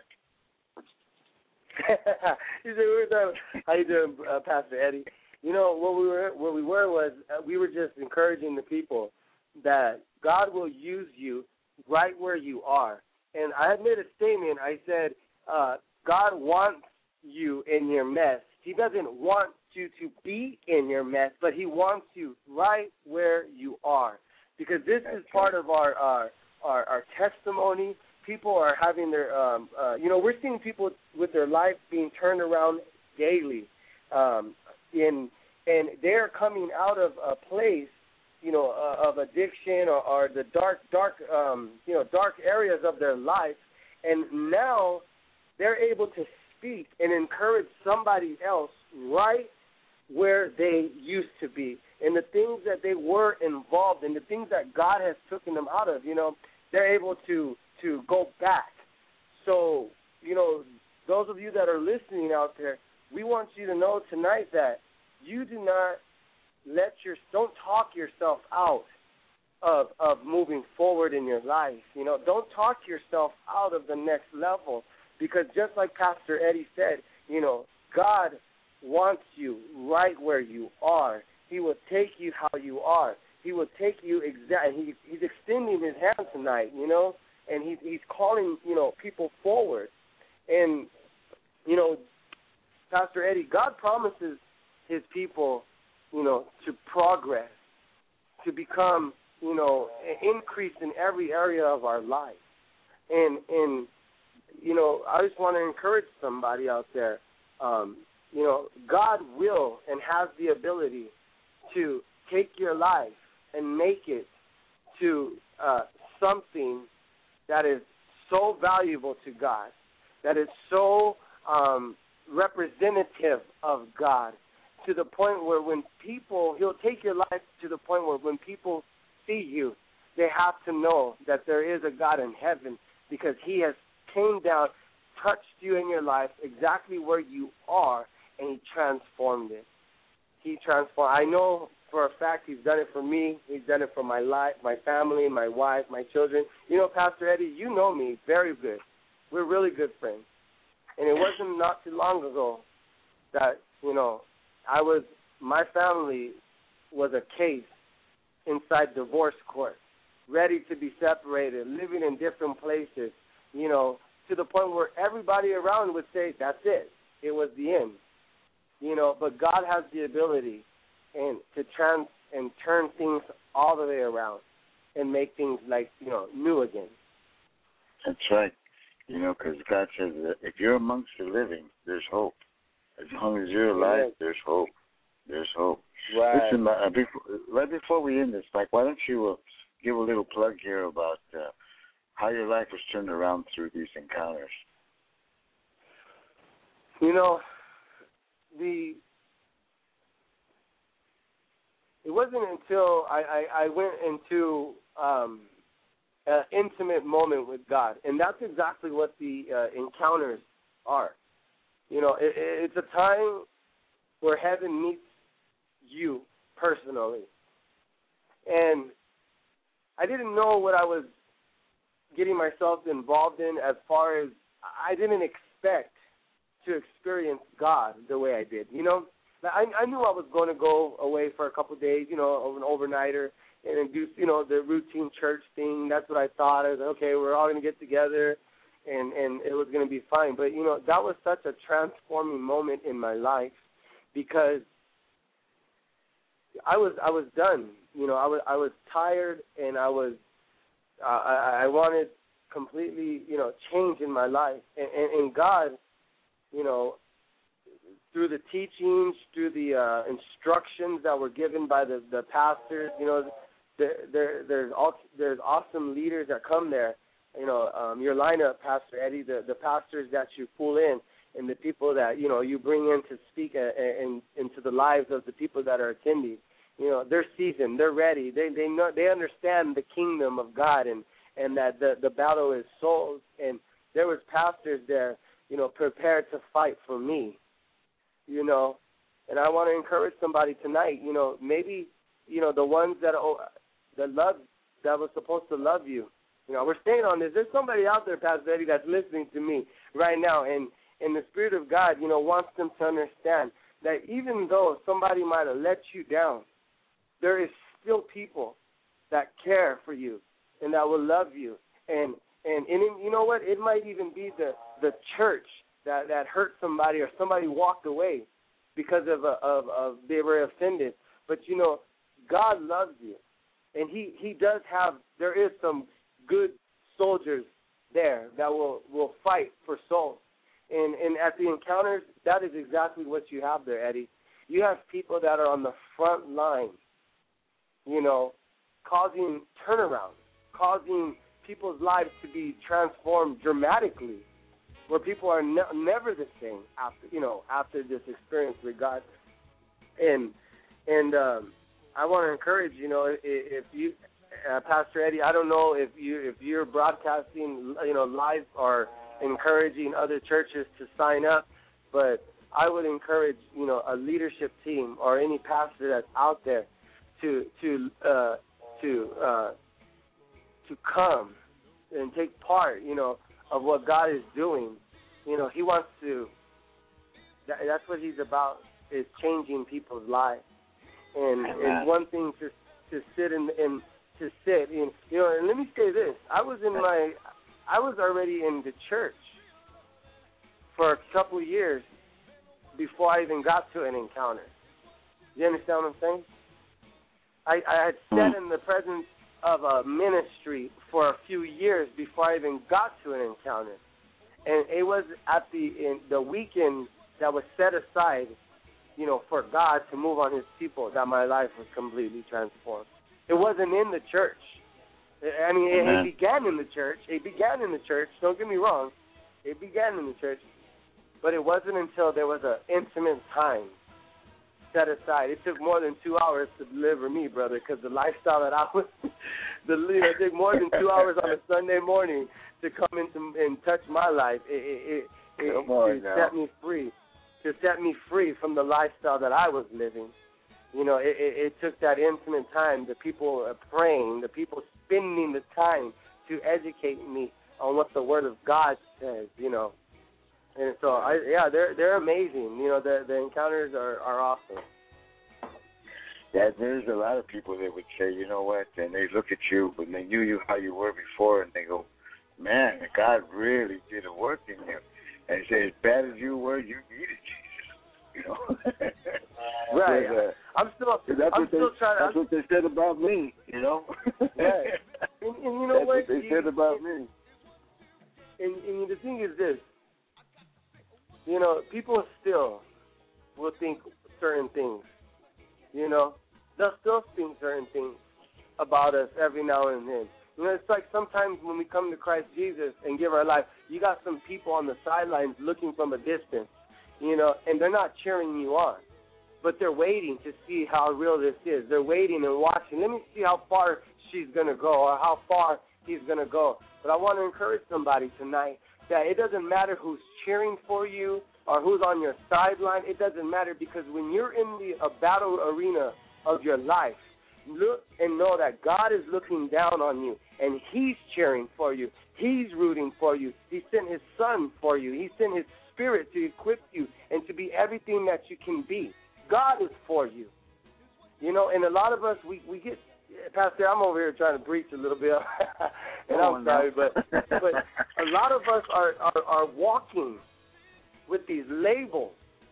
You said we were talking, how you doing, uh, Pastor Eddie? You know what we were what we were was uh, we were just encouraging the people that God will use you right where you are. And I had made a statement. I said uh, God wants you in your mess. He doesn't want you to be in your mess, but He wants you right where you are, because this That's is part of our our, our our testimony. People are having their, um, uh, you know, we're seeing people with their life being turned around daily, um, in and they're coming out of a place, you know, uh, of addiction or, or the dark, dark, um, you know, dark areas of their life, and now they're able to speak and encourage somebody else right where they used to be, and the things that they were involved in, the things that God has taken them out of, you know, they're able to to go back. So, you know, those of you that are listening out there, we want you to know tonight that you do not let your, don't talk yourself out of of moving forward in your life. You know, don't talk yourself out of the next level, because just like Pastor Eddie said, you know, God wants you right where you are. He will take you how you are. He will take you exact. He, he's extending His hand tonight, you know, and he's he's calling, you know, people forward. And, you know, Pastor Eddie, God promises His people, you know, to progress, to become, you know, increase in every area of our life. And, and you know, I just want to encourage somebody out there. um, you know, God will and has the ability to take your life and make it to uh, something that is so valuable to God, that is so um, representative of God, to the point where when people, he'll take your life to the point where when people see you, they have to know that there is a God in heaven, because he has came down, touched you in your life exactly where you are, and he transformed it. He transformed. I know for a fact he's done it for me. He's done it for my life, my family, my wife, my children. You know, Pastor Eddie, you know me very good. We're really good friends. And it wasn't not too long ago that, you know, I was, my family was a case inside divorce court, ready to be separated, living in different places, you know, to the point where everybody around would say, that's it. It was the end. You know, but God has the ability and to trans and turn things all the way around and make things like, you know, new again. That's right. You know, because God says that if you're amongst the living, there's hope. As long as you're alive, Right. there's hope. There's hope. Right. Listen, uh, before, right before we end this, Mike, why don't you uh, give a little plug here about uh, how your life was turned around through these encounters? You know, the it wasn't until I, I, I went into um, an intimate moment with God, and that's exactly what the uh, encounters are. You know, it, it's a time where heaven meets you personally. And I didn't know what I was getting myself involved in, as far as I didn't expect to experience God the way I did. You know, I, I knew I was going to go away for a couple of days, you know, an overnighter, and do, you know, the routine church thing. That's what I thought. I was like, okay, we're all going to get together, and, and it was going to be fine. But, you know, that was such a transforming moment in my life, because I was I was done. You know, I was I was tired, and I was uh, I, I wanted completely, you know, change in my life. And, and, and God, you know, through the teachings, through the uh, instructions that were given by the, the pastors, you know, there, there there's all, there's awesome leaders that come there. You know, um, your lineup, Pastor Eddie, the, the pastors that you pull in, and the people that, you know, you bring in to speak a, a, in, into the lives of the people that are attending. You know, they're seasoned, they're ready, they they know, they understand the kingdom of God, and, and that the, the battle is souls. And there was pastors there, you know, prepared to fight for me, you know. And I want to encourage somebody tonight, you know, maybe, you know, the ones that are, that love, that was supposed to love you. You know, we're staying on this. There's somebody out there, Pastor Eddie, that's listening to me right now, and, and the Spirit of God, you know, wants them to understand that even though somebody might have let you down, there is still people that care for you and that will love you. And and, and it, you know what? It might even be the, the church that, that hurt somebody, or somebody walked away because of, a, of of they were offended. But, you know, God loves you. And he, he does have, there is some good soldiers there that will, will fight for souls. And, and at the encounters, that is exactly what you have there, Eddie. You have people that are on the front line, you know, causing turnaround, causing people's lives to be transformed dramatically, where people are ne- never the same after, you know, after this experience with God. And and um, I want to encourage, you know, if, if you, uh, Pastor Eddie, I don't know if you if you're broadcasting, you know, live or encouraging other churches to sign up, but I would encourage, you know, a leadership team or any pastor that's out there to to uh, to uh, to come and take part, you know, of what God is doing. You know, He wants to. That, that's what He's about, is changing people's lives. And it's one thing to to sit in and to sit in. You know, and let me say this: I was in my, I was already in the church for a couple of years before I even got to an encounter. You understand what I'm saying? I, I had sat in the presence of a ministry for a few years before I even got to an encounter. And it was at the in the weekend that was set aside, you know, for God to move on his people, that my life was completely transformed. It wasn't in the church. I mean, it, it began in the church. It began in the church. Don't get me wrong. It began in the church. But it wasn't until there was an intimate time set aside. It took more than two hours to deliver me, brother, because the lifestyle that I was, the, you know, it took more than two hours on a Sunday morning to come into and touch my life. It, it, it, it, it set me free, to set me free from the lifestyle that I was living. You know, it, it, it took that intimate time, the people praying, the people spending the time to educate me on what the Word of God says, you know. And so, I, yeah, they're they're amazing. You know, the the encounters are, are awesome. Yeah, there's a lot of people that would say, you know what, and they look at you when they knew you how you were before, and they go, man, God really did a work in you. And they say, as bad as you were, you needed Jesus. You know. Right. Uh, I'm still. That's I'm what still they, trying. That's I'm, what they said about me. You know. Right. And, and you know that's what? what they you, said about me. And, and the thing is this. You know, people still will think certain things. You know, they'll still think certain things about us every now and then. You know, it's like sometimes when we come to Christ Jesus and give our life, you got some people on the sidelines looking from a distance, you know, and they're not cheering you on, but they're waiting to see how real this is. They're waiting and watching. Let me see how far she's going to go or how far he's going to go. But I want to encourage somebody tonight that it doesn't matter who's cheering for you or who's on your sideline. It doesn't matter, because when you're in the a battle arena of your life, look and know that God is looking down on you, and he's cheering for you. He's rooting for you. He sent his son for you. He sent his spirit to equip you and to be everything that you can be. God is for you. You know, and a lot of us, we, we get, Pastor, I'm over here trying to preach a little bit, and oh, I'm no. sorry, but but a lot of us are, are, are walking with these labels,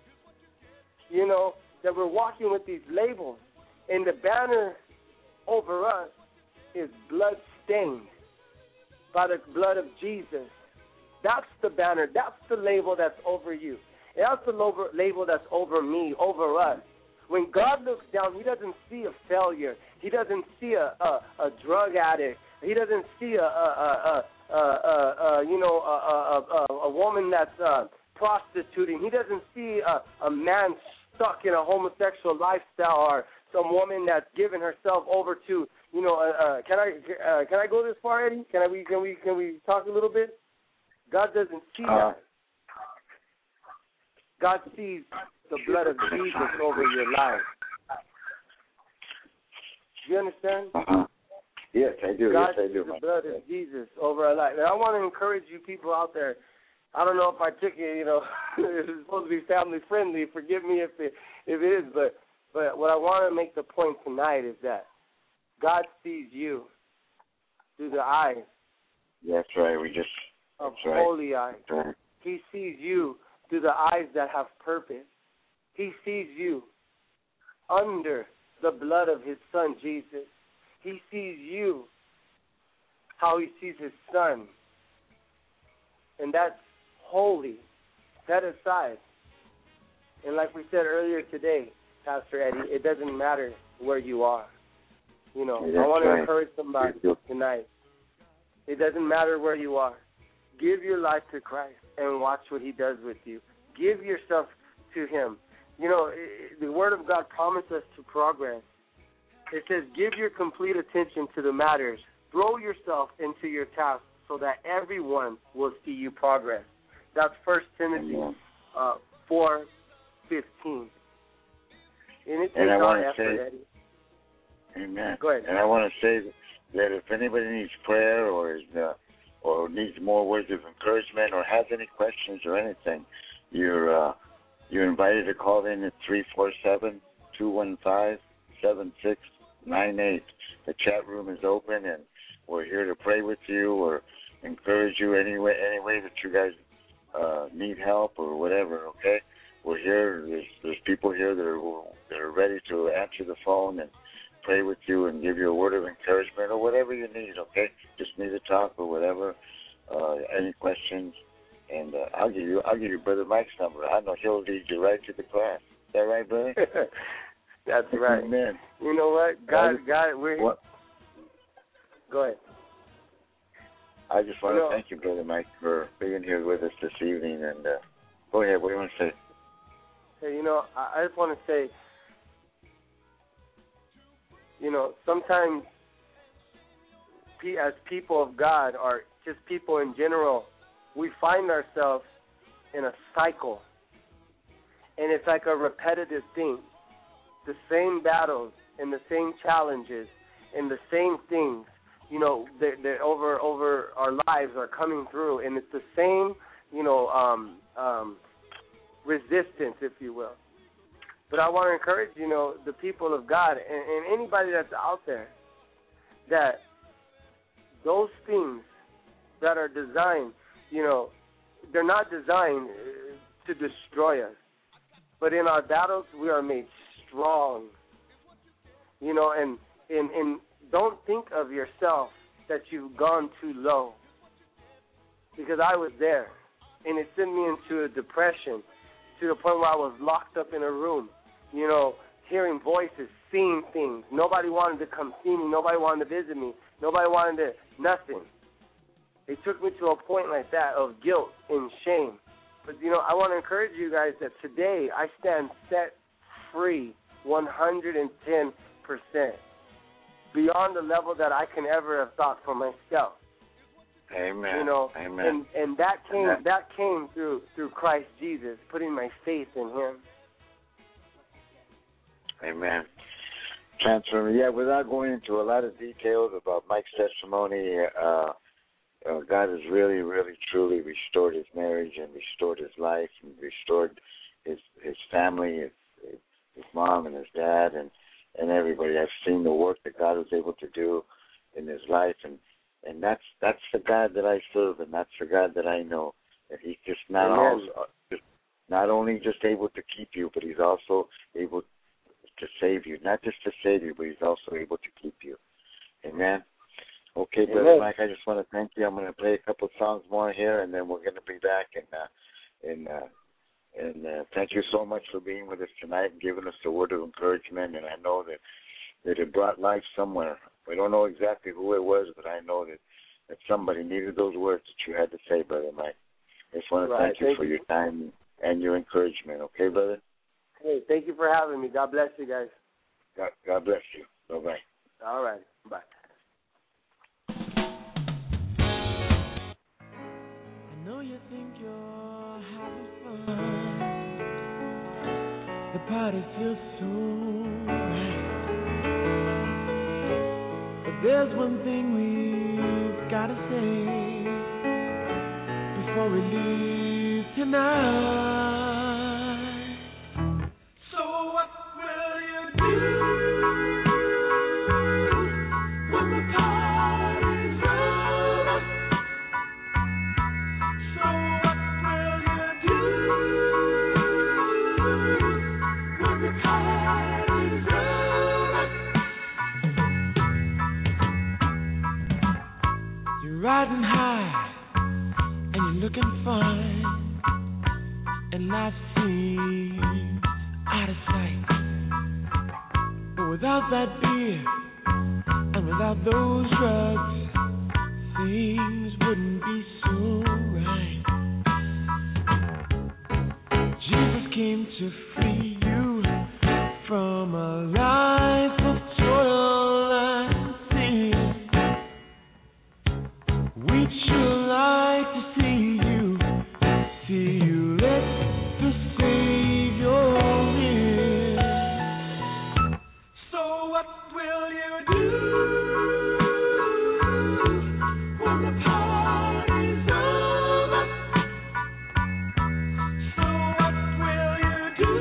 you know, that we're walking with these labels, and the banner over us is blood-stained by the blood of Jesus. That's the banner. That's the label that's over you. And that's the label that's over me, over us. When God looks down, he doesn't see a failure. He doesn't see a, a, a drug addict. He doesn't see a, a, a, a, a, a you know, a, a, a woman that's uh, prostituting. He doesn't see a, a man stuck in a homosexual lifestyle, or some woman that's given herself over to, you know, uh, uh, can I uh, can I go this far, Eddie? Can I we can we can we talk a little bit? God doesn't see uh, that. God sees the blood of Jesus over your life. Do you understand? Uh-huh. Yes, I do. God yes, I sees do. the blood of Jesus over our life. And I want to encourage you people out there. I don't know if I took it, you know, it's supposed to be family friendly. Forgive me if it if it is, but but what I want to make the point tonight is that God sees you through the eyes. That's right. We just of that's right. holy eyes. That's right. He sees you through the eyes that have purpose. He sees you under the blood of his son, Jesus. He sees you how he sees his son. And that's holy, set aside. And like we said earlier today, Pastor Eddie, it doesn't matter where you are. You know, yeah, I want right. to encourage somebody tonight. It doesn't matter where you are. Give your life to Christ and watch what he does with you. Give yourself to him. You know, the Word of God promises us to progress. It says, give your complete attention to the matters. Throw yourself into your task so that everyone will see you progress. That's First Timothy uh, four fifteen. And it takes our effort, say, Eddie. Amen. Go ahead. And I want to say that if anybody needs prayer or is uh, or needs more words of encouragement or has any questions or anything, you're uh, you're invited to call in at three four seven, two one five, seven six nine eight. The chat room is open, and we're here to pray with you or encourage you any way, any way that you guys uh, need help or whatever, okay? We're here. There's, there's people here that are, that are ready to answer the phone and pray with you and give you a word of encouragement or whatever you need, okay? Just need to talk or whatever, uh, any questions. And uh, I'll give you I'll give you Brother Mike's number. I know he'll lead you right to the class. Is that right, brother? That's right. Amen. You know what? God, God, we're. What? Go ahead. I just want you to know, thank you, Brother Mike, for being here with us this evening. And uh, go ahead. What do you want to say? Hey, you know, I, I just want to say, you know, sometimes as people of God, or just people in general, we find ourselves in a cycle. And it's like a repetitive thing. The same battles and the same challenges and the same things, you know, that, that over over our lives are coming through. And it's the same, you know, um, um, resistance, if you will. But I want to encourage, you know, the people of God and, and anybody that's out there, that those things that are designed, you know, they're not designed to destroy us. But in our battles, we are made strong. You know, and, and, and don't think of yourself that you've gone too low. Because I was there. And it sent me into a depression to the point where I was locked up in a room, you know, hearing voices, seeing things. Nobody wanted to come see me. Nobody wanted to visit me. Nobody wanted to, nothing. It took me to a point like that of guilt and shame. But, you know, I want to encourage you guys that today I stand set free one hundred ten percent, beyond the level that I can ever have thought for myself. Amen. You know, Amen. and and that came Amen. that came through through Christ Jesus, putting my faith in Him. Amen. Transfer. Yeah, without going into a lot of details about Mike's testimony, uh, uh, God has really, really, truly restored his marriage and restored his life and restored his his family, his, his mom and his dad and, and everybody. I've seen the work that God was able to do in his life, and, and that's that's the God that I serve, and that's the God that I know. That he's just not Amen. also, just not only just able to keep you, but he's also able to save you. Not just to save you, but he's also able to keep you. Amen. Okay, Amen. Brother Mike, I just want to thank you. I'm going to play a couple of songs more here, and then we're going to be back. And uh, and uh, and uh, thank you so much for being with us tonight and giving us the word of encouragement. And I know that, that it brought life somewhere. We don't know exactly who it was, but I know that, that somebody needed those words that you had to say, Brother Mike. I just want to Right, thank you thank for you. your time and your encouragement. Okay, brother? Hey, thank you for having me. God bless you guys. God, God bless you. Bye-bye. All right. Bye. I know you think you're having fun. The party feels so right. But there's one thing we've got to say before we leave tonight. So what will you do when the party's over? So what will you do when the party's over? You're riding high and you're looking fine, and life seems out of sight. But without that beer and without those drugs, things wouldn't be so right. Jesus came to free you from a life of toil and sin. We'd sure like to see you, see you let the Savior in. So what will you do when the party's over? So what will you do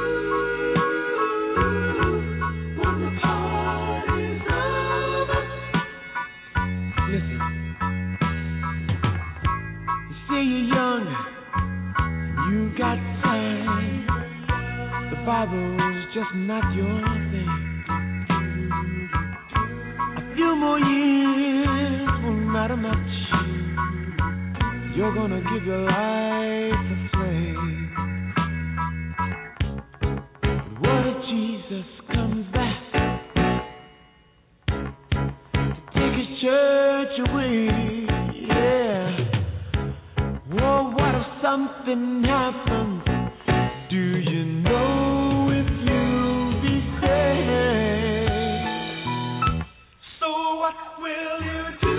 when the party's over? Listen, you say you're young, you got time. The Bible's just not your thing. A few more years won't matter much. you're gonna give your life a flame. But what if Jesus comes back to take his church away? Yeah. Whoa, what if something happens? Do you know if you'll be saved? So what will you do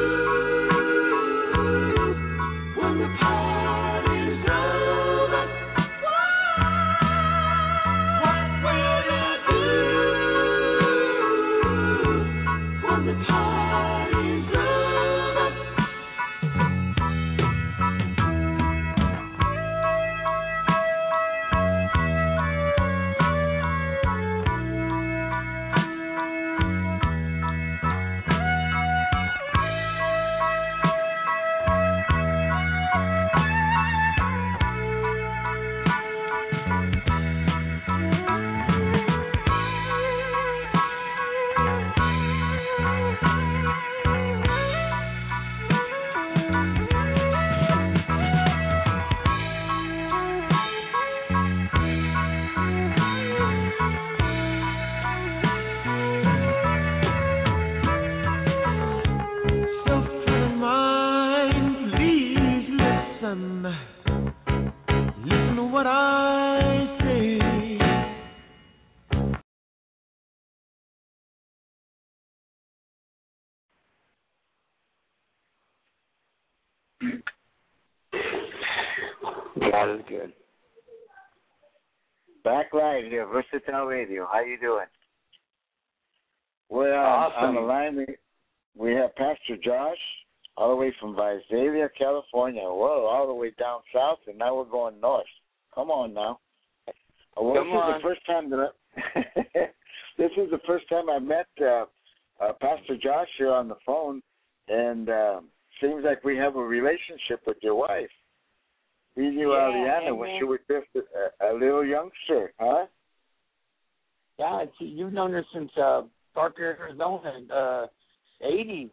when the party's over? What will you do when the party's over? Listen to what I say. God is good. Back live here, Versatile Radio. How you doing? We're awesome. on the line. We, we have Pastor Josh, all the way from Visalia, California. Whoa, all the way down south, and now we're going north. Come on now. Well, Come this on. is the first time that I, this is the first time I met uh, uh, Pastor Josh here on the phone, and uh, seems like we have a relationship with your wife. We knew Yeah, Aliana when amen. she was just a, a little youngster, huh? Yeah, it's, you've known her since uh, Parker, Arizona, uh, eighties.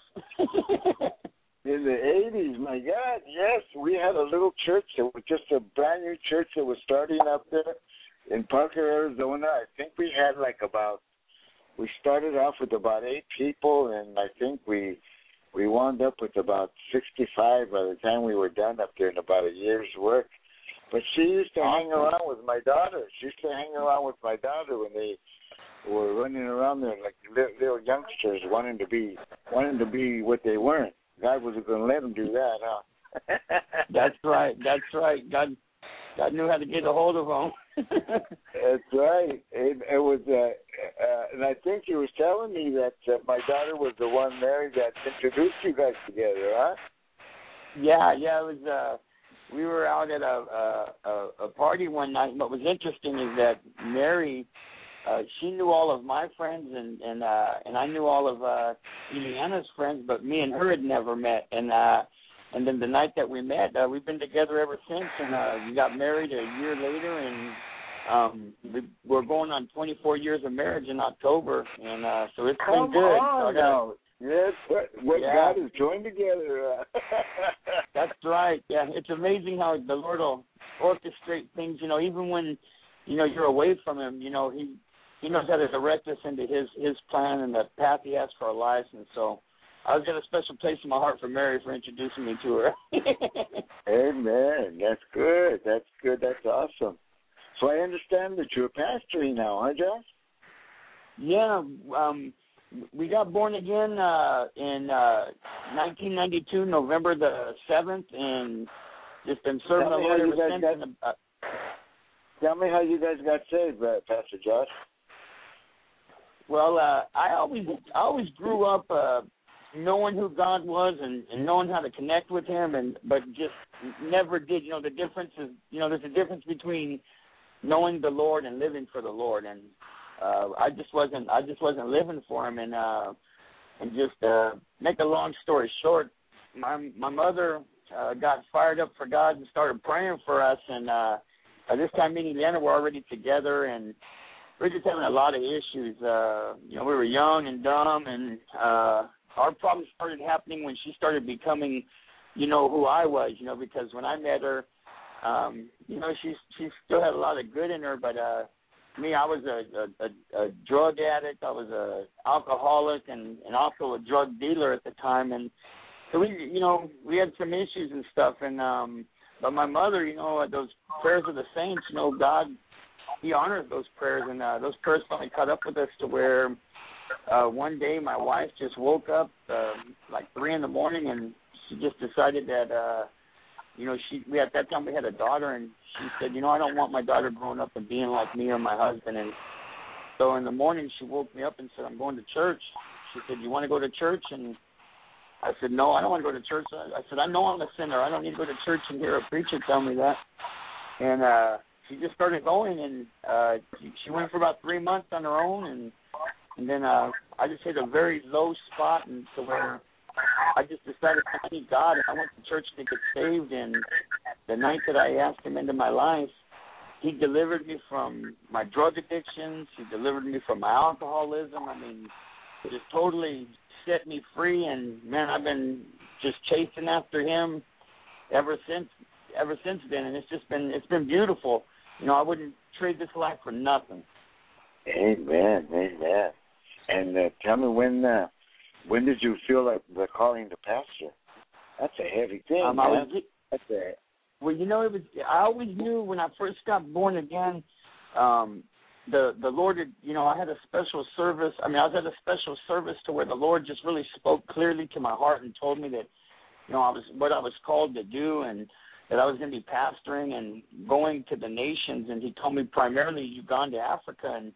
In the eighties, my God, yes. We had a little church that was just a brand new church that was starting up there in Parker, Arizona. I think we had like about, we started off with about eight people, and I think we we wound up with about sixty-five by the time we were done up there in about a year's work. But she used to hang around with my daughter. She used to hang around with my daughter when they were running around there like little, little youngsters wanting to be wanting to be what they weren't. God wasn't going to let them do that, huh? That's right. That's right. God, God knew how to get a hold of them. That's right. It, it was, uh, uh, and I think he was telling me that uh, my daughter was the one, Mary, that introduced you guys together, huh? Yeah, yeah. It was. Uh, we were out at a, a a party one night. And what was interesting is that Mary, uh, she knew all of my friends, and and uh, and I knew all of uh, Eliana's friends, but me and her had never met. And uh, and then the night that we met, uh, we've been together ever since. And uh, we got married a year later, and um, we, we're going on twenty-four years of marriage in October. And uh, so it's Come been good. on so now. Yes, what, what Yeah. God has joined together. Uh, That's right. Yeah, it's amazing how the Lord will orchestrate things. You know, even when you know you're away from Him, you know He He knows how to direct us into His His plan and the path He has for our lives. And so, I've got a special place in my heart for Mary for introducing me to her. Amen. That's good. That's good. That's awesome. So I understand that you're pastoring now, huh, Josh? Yeah. Um, we got born again uh, in uh, nineteen ninety-two, November the seventh, and just been serving Tell the me Lord how you ever guys since. got- And, uh, Tell me how you guys got saved, uh, Pastor Josh. Well, uh, I always I always grew up uh, knowing who God was and, and knowing how to connect with Him, and but just never did. You know, the difference is, you know, there's a difference between knowing the Lord and living for the Lord, and uh, I just wasn't I just wasn't living for Him, and uh, and just uh, make a long story short, my my mother uh, got fired up for God and started praying for us, and uh, by this time me and Eliana were already together, and we were just having a lot of issues. Uh, you know, we were young and dumb, and uh, our problems started happening when she started becoming you know, who I was, you know, because when I met her, um, you know, she she still had a lot of good in her, but uh, me, I was a, a, a drug addict. I was a alcoholic and, and also a drug dealer at the time, and so we, you know, we had some issues and stuff, and um, but my mother, you know, those prayers of the saints, you know, God, He honors those prayers, and uh, those prayers finally caught up with us to where uh, one day my wife just woke up uh, like three in the morning, and she just decided that, uh, you know, she we at that time we had a daughter, and she said, you know, I don't want my daughter growing up and being like me or my husband. And so in the morning she woke me up and said, I'm going to church. She said, you want to go to church? And I said, no, I don't want to go to church. I said, I know I'm a sinner. I don't need to go to church and hear a preacher tell me that. And uh, she just started going, and uh, she went for about three months on her own, and and then uh, I just hit a very low spot, and to where I just decided I need God, and I went to church to get saved. And the night that I asked Him into my life, He delivered me from my drug addictions. He delivered me from my alcoholism. I mean, it just totally set me free, and man, I've been just chasing after Him ever since. Ever since then, and it's just been it's been beautiful. You know, I wouldn't trade this life for nothing. Amen, amen. And uh, tell me, when uh, when did you feel like the calling to pastor? That's a heavy thing, um, man. I was, That's a well, you know, it was. I always knew when I first got born again, um, the the Lord had, you know, I had a special service. I mean, I was at a special service to where the Lord just really spoke clearly to my heart and told me that, you know, I was what I was called to do, and that I was going to be pastoring and going to the nations, and He told me primarily Uganda, Africa, and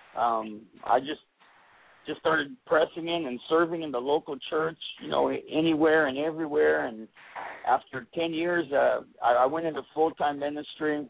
um, I just just started pressing in and serving in the local church, you know, anywhere and everywhere. And after ten years, uh, I, I went into full-time ministry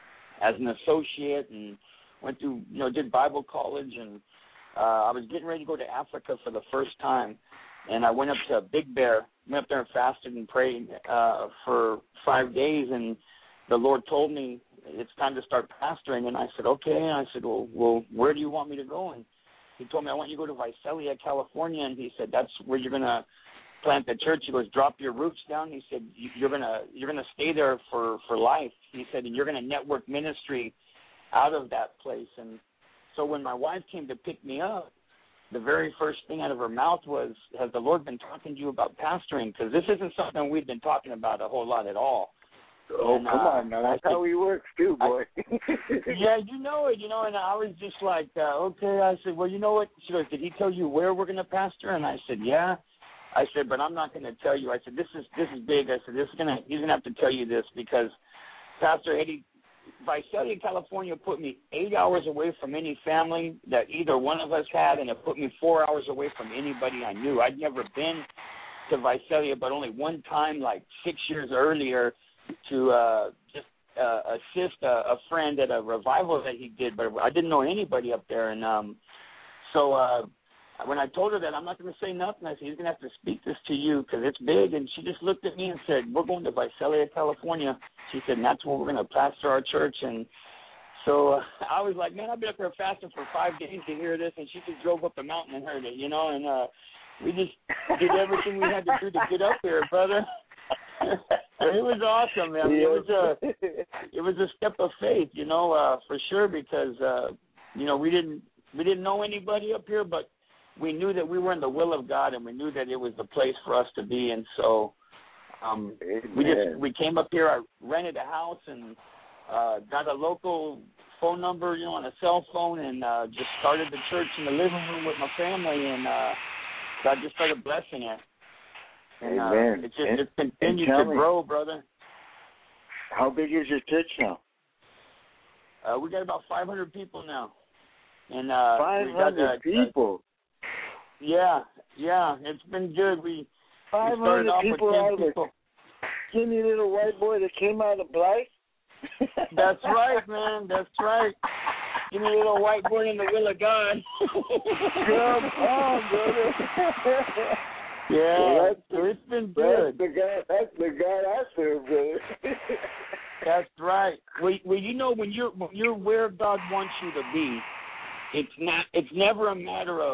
as an associate and went through, you know, did Bible college, and uh, I was getting ready to go to Africa for the first time. And I went up to Big Bear, went up there and fasted and prayed uh, for five days, and the Lord told me it's time to start pastoring. And I said, okay. And I said, well, well, where do you want me to go? And He told me, I want you to go to Visalia, California. And He said, that's where you're going to plant the church. He goes, drop your roots down. He said, you're going to you're gonna stay there for, for life. He said, and you're going to network ministry out of that place. And so when my wife came to pick me up, the very first thing out of her mouth was, has the Lord been talking to you about pastoring? Because this isn't something we've been talking about a whole lot at all. Oh, and, come uh, on now. That's I, how He works too, boy. I, yeah, you know it, you know, and I was just like, uh, okay. I said, well, you know what? She goes, did he tell you where we're going to pastor? And I said, yeah. I said, but I'm not going to tell you. I said, this is this is big. I said, this is gonna he's going to have to tell you this, because Pastor Eddie, Visalia, California put me eight hours away from any family that either one of us had, and it put me four hours away from anybody I knew. I'd never been to Visalia, but only one time, like six years earlier, to uh, just uh, assist a, a friend at a revival that he did, but I didn't know anybody up there. And um, so uh, when I told her that, I'm not going to say nothing, I said, he's going to have to speak this to you because it's big. And she just looked at me and said, we're going to Visalia, California. She said, and that's where we're going to pastor our church. And so uh, I was like, man, I've been up there fasting for five days to hear this. And she just drove up the mountain and heard it, you know, and uh, we just did everything we had to do to get up here, brother. It was awesome, man. It was a it was a step of faith, you know, uh, for sure, because uh, you know we didn't we didn't know anybody up here, but we knew that we were in the will of God, and we knew that it was the place for us to be. And so um, we just we came up here. I rented a house and uh, got a local phone number, you know, on a cell phone, and uh, just started the church in the living room with my family, and uh, God just started blessing it. And, Amen. Uh, it just and, it continued to me, grow, brother. How big is your church now? Uh, we got about five hundred people now. And uh, five hundred we got, uh, people? Uh, yeah, yeah, it's been good. We, five we hundred started off people with ten out of people. a skinny little white boy that came out of Blythe? That's right, man. That's right. Give me a little white boy in the will of God. Come on, brother. Yeah, well, so it's been good. That's the guy. That's the God I serve, brother. That's right. Well, well, you know, when you're when you're where God wants you to be, it's not. It's never a matter of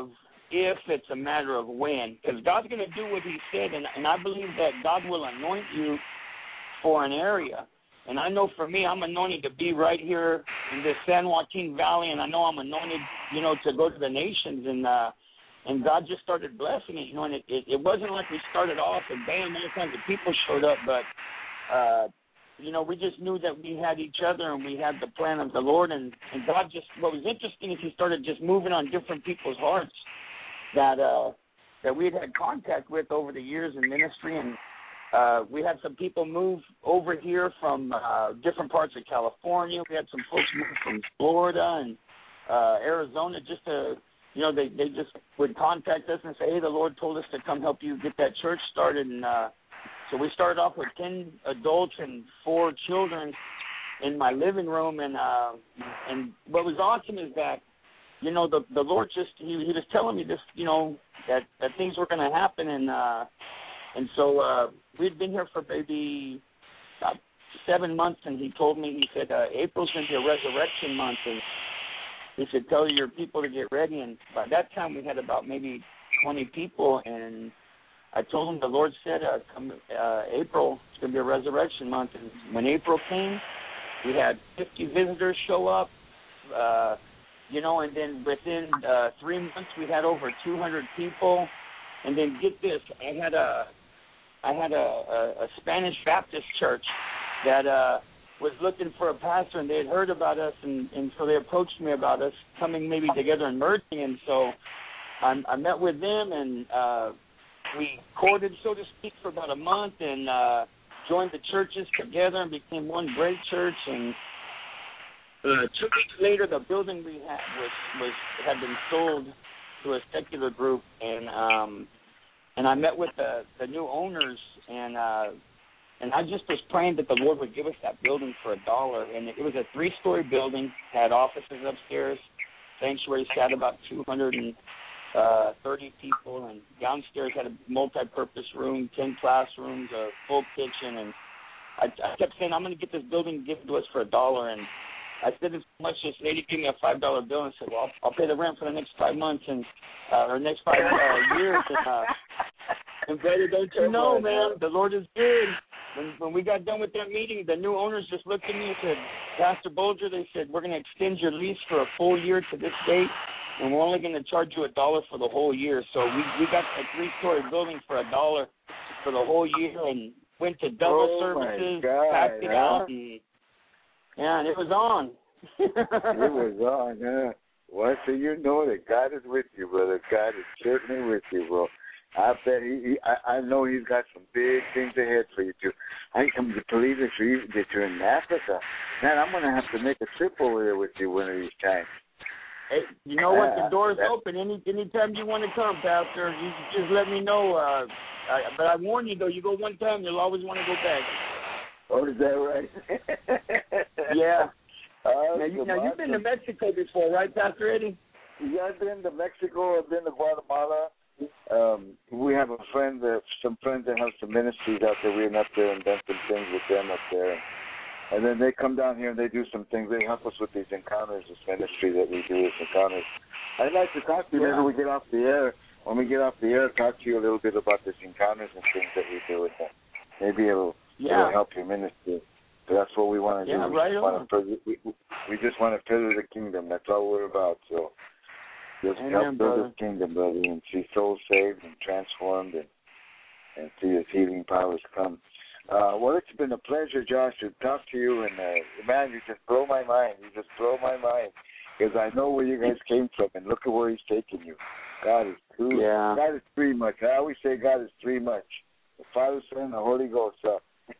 if, it's a matter of when. Because God's going to do what he said, and, and I believe that God will anoint you for an area. And I know for me, I'm anointed to be right here in the San Joaquin Valley, and I know I'm anointed, you know, to go to the nations. And uh, and God just started blessing it, you know, and it, it, it wasn't like we started off and bam, all kinds of people showed up, but, uh, you know, we just knew that we had each other and we had the plan of the Lord. And, and God just, what was interesting is he started just moving on different people's hearts that uh, that we had had contact with over the years in ministry. And uh, we had some people move over here from uh, different parts of California. We had some folks move from Florida and uh, Arizona just to, you know, they, they just would contact us and say, hey, the Lord told us to come help you get that church started. And uh, so we started off with ten adults and four children in my living room. And uh, and what was awesome is that, you know, the the Lord just, he, he was telling me this, you know, that, that things were going to happen. And uh, and so uh, we'd been here for maybe about seven months, and he told me, he said, uh, April's going to be a resurrection month, and he said, tell your people to get ready. And by that time, we had about maybe twenty people, and I told him the Lord said, uh, come, uh, April, it's going to be a resurrection month. And when April came, we had fifty visitors show up, uh, you know, and then within uh, three months, we had over two hundred people. And then get this, I had a, I had a, a, a Spanish Baptist church that uh, was looking for a pastor, and they had heard about us, and, and so they approached me about us coming maybe together and merging. And so I, I met with them, and uh, we courted, so to speak, for about a month, and uh, joined the churches together and became one great church. And uh, two weeks later, the building we had was, was had been sold to a secular group, and um, and I met with the, the new owners, and uh, and I just was praying that the Lord would give us that building for a dollar. And it was a three-story building, had offices upstairs, sanctuary sat about two hundred thirty people, and downstairs had a multi-purpose room, ten classrooms, a full kitchen, and I, I kept saying, I'm going to get this building given to us for a dollar. And I said as much as lady gave me a five dollar bill and said, well, I'll, I'll pay the rent for the next five months and uh, or next five uh, years. And, uh, and brother, don't you know, man, the Lord is good. When, when we got done with that meeting, the new owners just looked at me and said, Pastor Bolger, they said, we're going to extend your lease for a full year to this date, and we're only going to charge you a dollar for the whole year. So we, we got a three-story building for a dollar for the whole year, and went to double oh services, God, packed it huh? out, and yeah, and it was on. It was on, huh? Well, so you know that God is with you, brother. God is certainly with you, bro. I bet he, he I, I know he's got some big things ahead for you, too. I can believe that you're, that you're in Africa. Man, I'm going to have to make a trip over there with you one of these times. Hey, you know what? Uh, The door's that, open. Any anytime you want to come, Pastor, you just let me know. Uh, I, but I warn you, though, you go one time, you'll always want to go back. Oh, is that right? Yeah. Uh, now, you, now you've been to Mexico before, right, Pastor Eddie? Yeah, I've been to Mexico. I've been to Guatemala. Um, we have a friend, that, some friends that have some ministries out there. We went up there and done some things with them up there. And then they come down here and they do some things. They help us with these encounters, this ministry that we do, these encounters. I'd like to talk to you. Maybe we get off the air. When we get off the air, talk to you a little bit about these encounters and things that we do with them. Maybe it'll, yeah. it'll help your ministry. So that's what we want to yeah, do. Right we, on. further, we, we just want to further the kingdom. That's all we're about. So just Amen, help further brother. the kingdom, brother, and see souls saved and transformed, and and see His healing powers come. Uh, well, it's been a pleasure, Josh, to talk to you. And uh, man, you just blow my mind. You just blow my mind because I know where you guys came from, and look at where He's taking you. God is too. Yeah. God is three much. I always say God is three much. The Father, Son, and the Holy Ghost. So.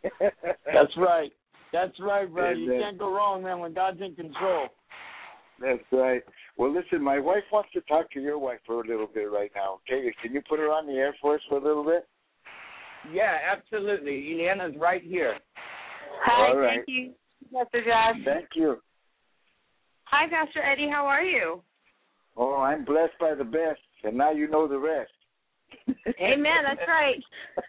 That's right. That's right, brother. And, you uh, can't go wrong, man, when God's in control. That's right. Well, listen, my wife wants to talk to your wife for a little bit right now. Okay, can you put her on the air for us for a little bit? Yeah, absolutely. Ileana's right here. Hi, All right. thank you, Pastor Josh. Thank you. Hi, Pastor Eddie. How are you? Oh, I'm blessed by the best, and now you know the rest. Amen. That's right.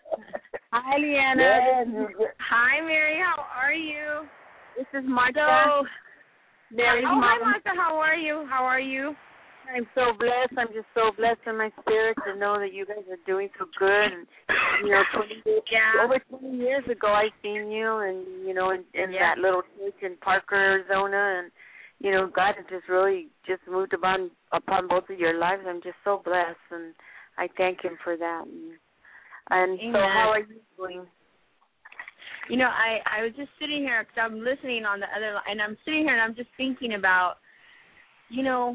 Hi, Leanna. Yeah, you get- Hi, Mary. How are you? This is Martha. So, Mary's oh, mom. hi, Martha. How are you? How are you? I'm so blessed. I'm just so blessed in my spirit to know that you guys are doing so good. And you know, twenty, yeah. over twenty years ago, I seen you, and you know, in, in yeah. that little church in Parker, Arizona, and you know, God has just really just moved upon upon both of your lives. I'm just so blessed, and I thank Him for that. And, and so, how are you doing? You know, I, I was just sitting here because I'm listening on the other line, and I'm sitting here and I'm just thinking about, you know,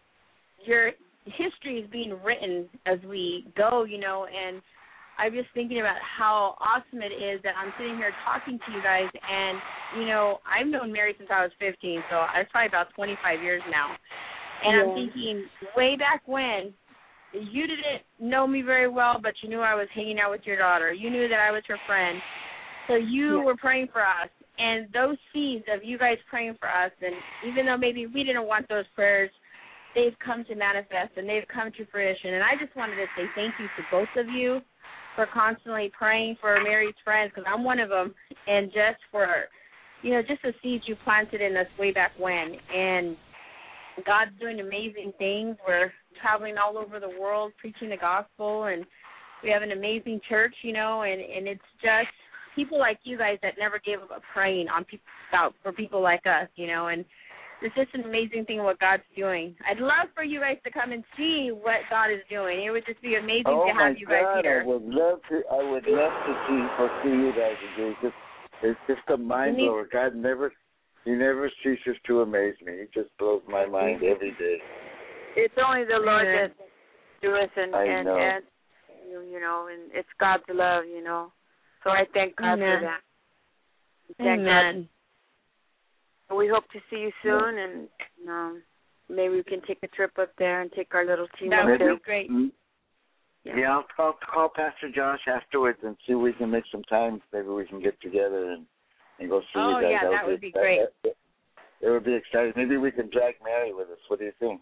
your history is being written as we go, you know, and I'm just thinking about how awesome it is that I'm sitting here talking to you guys, and, you know, I've known Mary since I was fifteen, so it's probably about twenty-five years now, and yeah. I'm thinking, way back when, you didn't know me very well, but you knew I was hanging out with your daughter. You knew that I was her friend, so you yeah. were praying for us, and those seeds of you guys praying for us, and even though maybe we didn't want those prayers, they've come to manifest and they've come to fruition. And I just wanted to say thank you to both of you for constantly praying for Mary's friends, because I'm one of them, and just for, you know, just the seeds you planted in us way back when. And God's doing amazing things. We're traveling all over the world preaching the gospel, and we have an amazing church, you know, and, and it's just people like you guys that never gave up praying on people, about for people like us, you know, and it's just an amazing thing what God's doing. I'd love for you guys to come and see what God is doing. It would just be amazing oh to have you guys God, here. I would love to. I would love to see or see you guys again. It's just, it's just a mind blower. God never, He never ceases to amaze me. He just blows my mind every day. It's only the Lord yeah. that do us, and I and, know. and you, you know, and it's God's love, you know. So I thank God Amen. for that. Thank Amen. God. We hope to see you soon, and um, maybe we can take a trip up there and take our little team that up would there. be great. Mm-hmm. Yeah, yeah I'll, I'll call Pastor Josh afterwards and see if we can make some time. Maybe we can get together and, and go see oh, you guys. yeah, that, that would be, be great. That, that, it would be exciting. Maybe we can drag Mary with us. What do you think?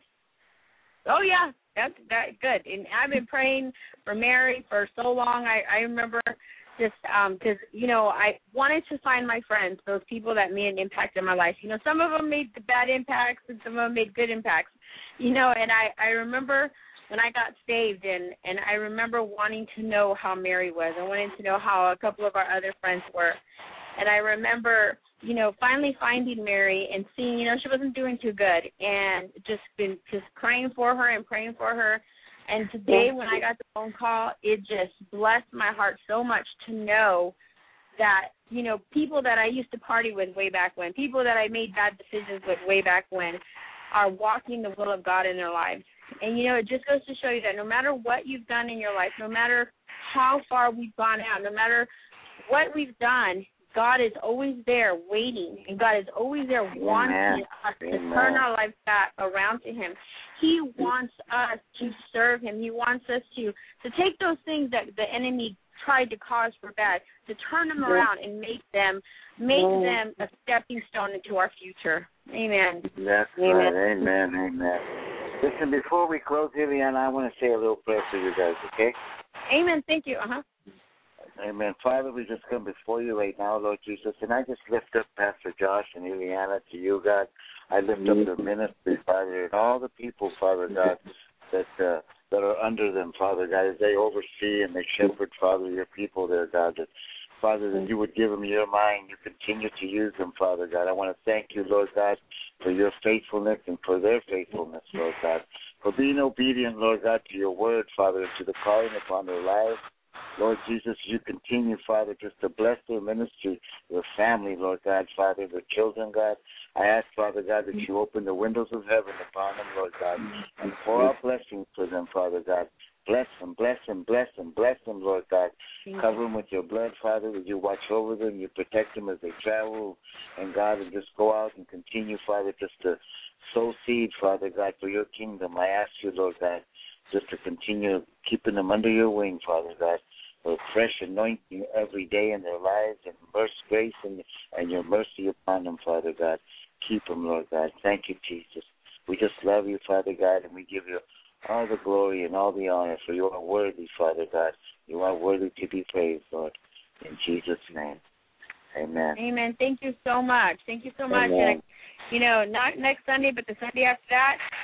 Oh, yeah, that's that good. And I've been praying for Mary for so long. I, I remember just because, um, you know, I wanted to find my friends, those people that made an impact in my life. You know, some of them made bad impacts and some of them made good impacts, you know, and I, I remember when I got saved, and, and I remember wanting to know how Mary was. I wanted to know how a couple of our other friends were. And I remember, you know, finally finding Mary and seeing, you know, she wasn't doing too good, and just been just praying for her and praying for her. And today when I got the phone call, it just blessed my heart so much to know that, you know, people that I used to party with way back when, people that I made bad decisions with way back when, are walking the will of God in their lives. And, you know, it just goes to show you that no matter what you've done in your life, no matter how far we've gone out, no matter what we've done, God is always there waiting, and God is always there wanting Amen. us to Amen. turn our lives back around to Him. He wants us to serve Him. He wants us to, to take those things that the enemy tried to cause for bad, to turn them around and make them make them a stepping stone into our future. Amen. That's Amen. right. Amen. Amen. Listen, before we close, Viviana, I want to say a little prayer for you guys, okay? Amen. Thank you. Uh-huh. Amen. Father, we just come before you right now, Lord Jesus, and I just lift up Pastor Josh and Ileana to you, God. I lift up the ministry, Father, and all the people, Father God, that uh, that are under them, Father God, as they oversee and they shepherd, Father, your people there, God, that, Father, that you would give them your mind. You continue to use them, Father God. I want to thank you, Lord God, for your faithfulness and for their faithfulness, Lord God, for being obedient, Lord God, to your word, Father, and to the calling upon their lives. Lord Jesus, you continue, Father, just to bless their ministry, their family, Lord God, Father, their children, God. I ask, Father God, that you open the windows of heaven upon them, Lord God, and pour out blessings for them, Father God. Bless them, bless them, bless them, bless them, Lord God. Cover them with your blood, Father, that you watch over them, you protect them as they travel, and God, and just go out and continue, Father, just to sow seed, Father God, for your kingdom. I ask you, Lord God, just to continue keeping them under your wing, Father God, for fresh anointing every day in their lives, and mercy, grace, and, and your mercy upon them, Father God. Keep them, Lord God. Thank you, Jesus. We just love you, Father God, and we give you all the glory and all the honor, for you are worthy, Father God. You are worthy to be praised, Lord. In Jesus' name, amen. Amen. Thank you so much. Thank you so much. Amen. And, you know, not next Sunday, but the Sunday after that,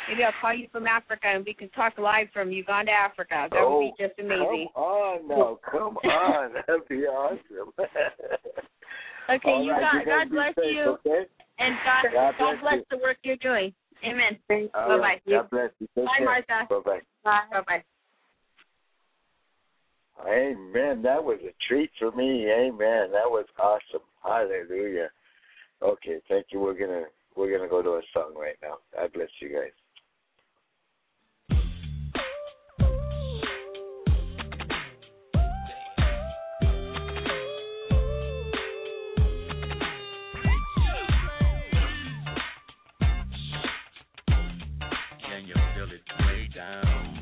Maybe I'll call you from Africa and we can talk live from Uganda, Africa. That oh, would be just amazing. Come on now, come on. That'd be awesome. Okay, All you right, got, God bless safe, you, okay? and God, God God bless bless you. the work you're doing. Amen. All Bye-bye. right, God bless you. Take Bye, care. Martha. Bye-bye. Bye. Bye-bye. Amen. That was a treat for me. Amen. That was awesome. Hallelujah. Okay, thank you. We're gonna we're gonna go to a song right now. God bless you guys. Can you feel it way down?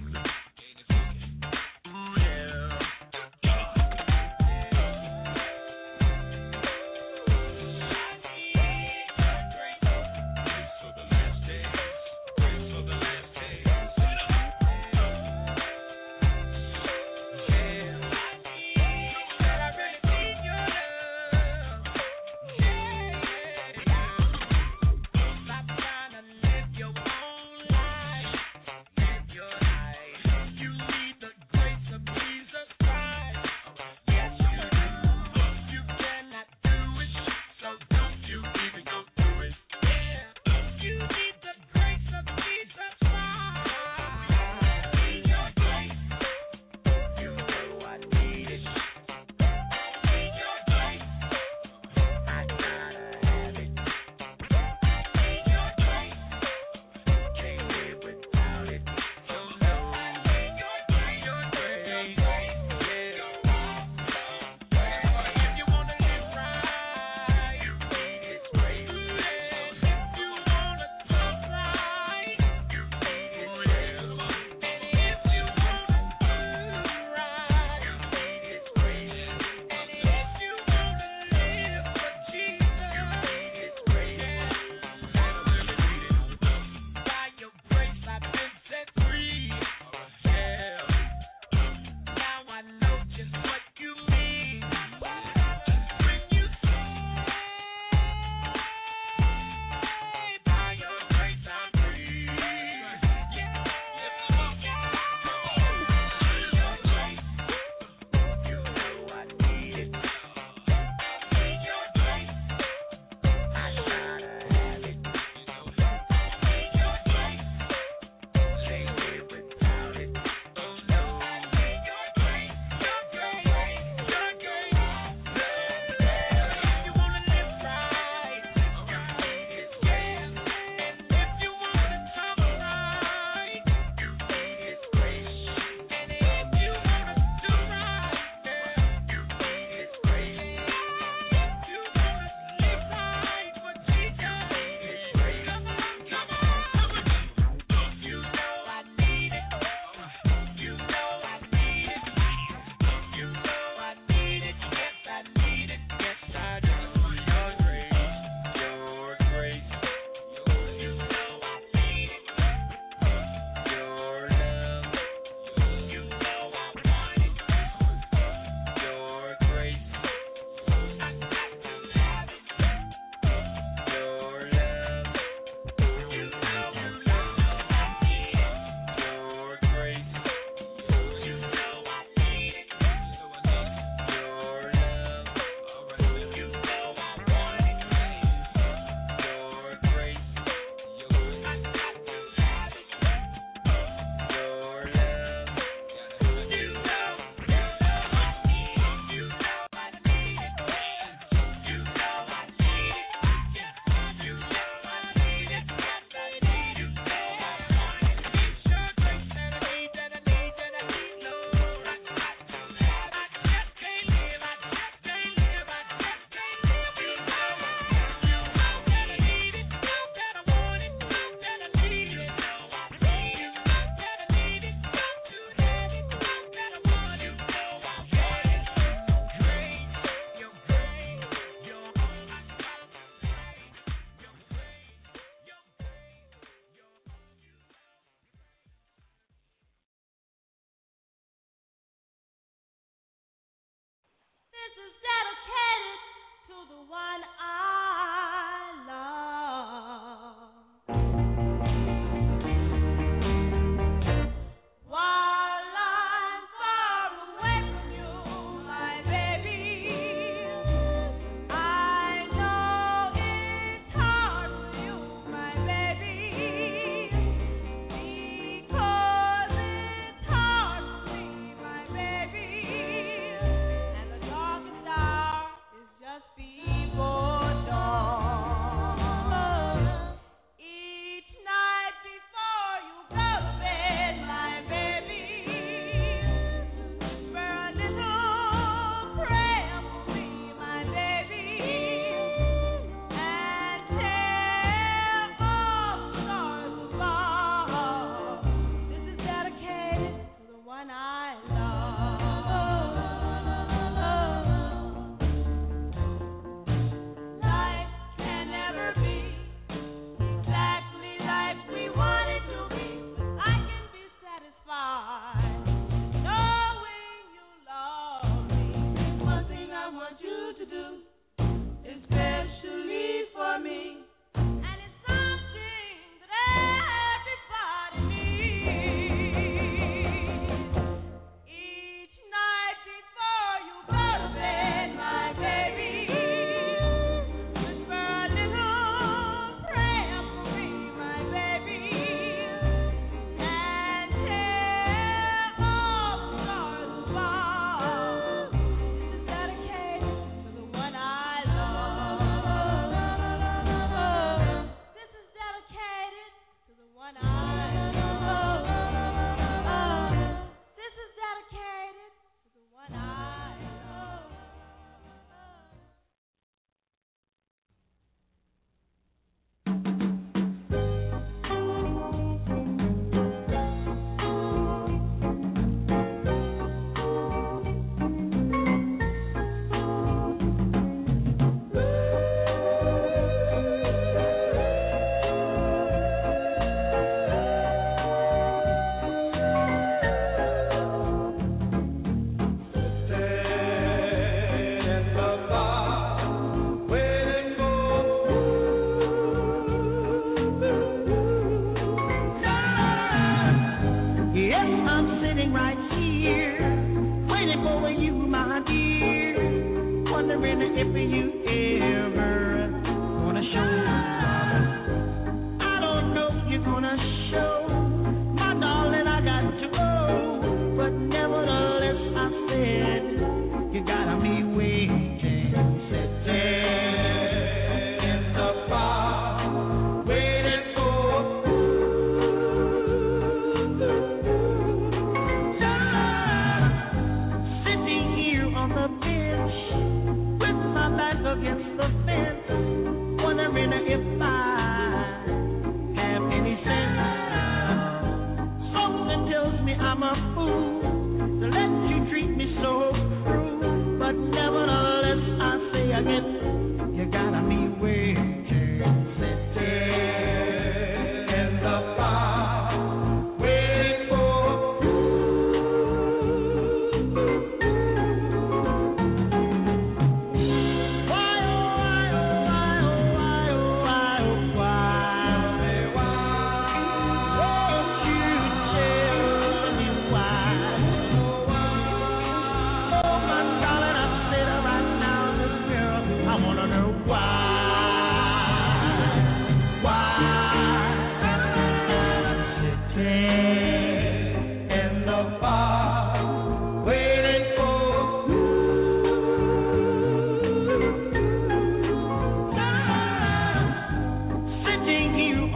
This is dedicated to the one I love.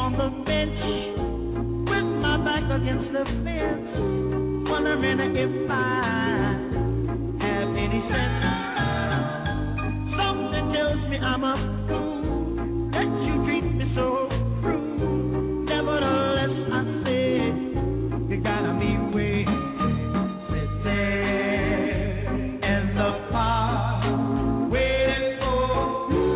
on the bench with my back against the fence, wondering if I have any sense. Something tells me I'm a fool that you treat me so cruel. Nevertheless, I say you gotta be waiting. Sit there in the park waiting for you.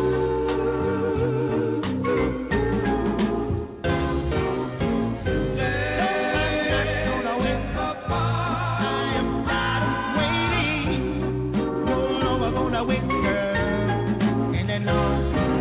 I'm not gonna wait the park. I am tired of waiting. No longer gonna wait, girl. And then no.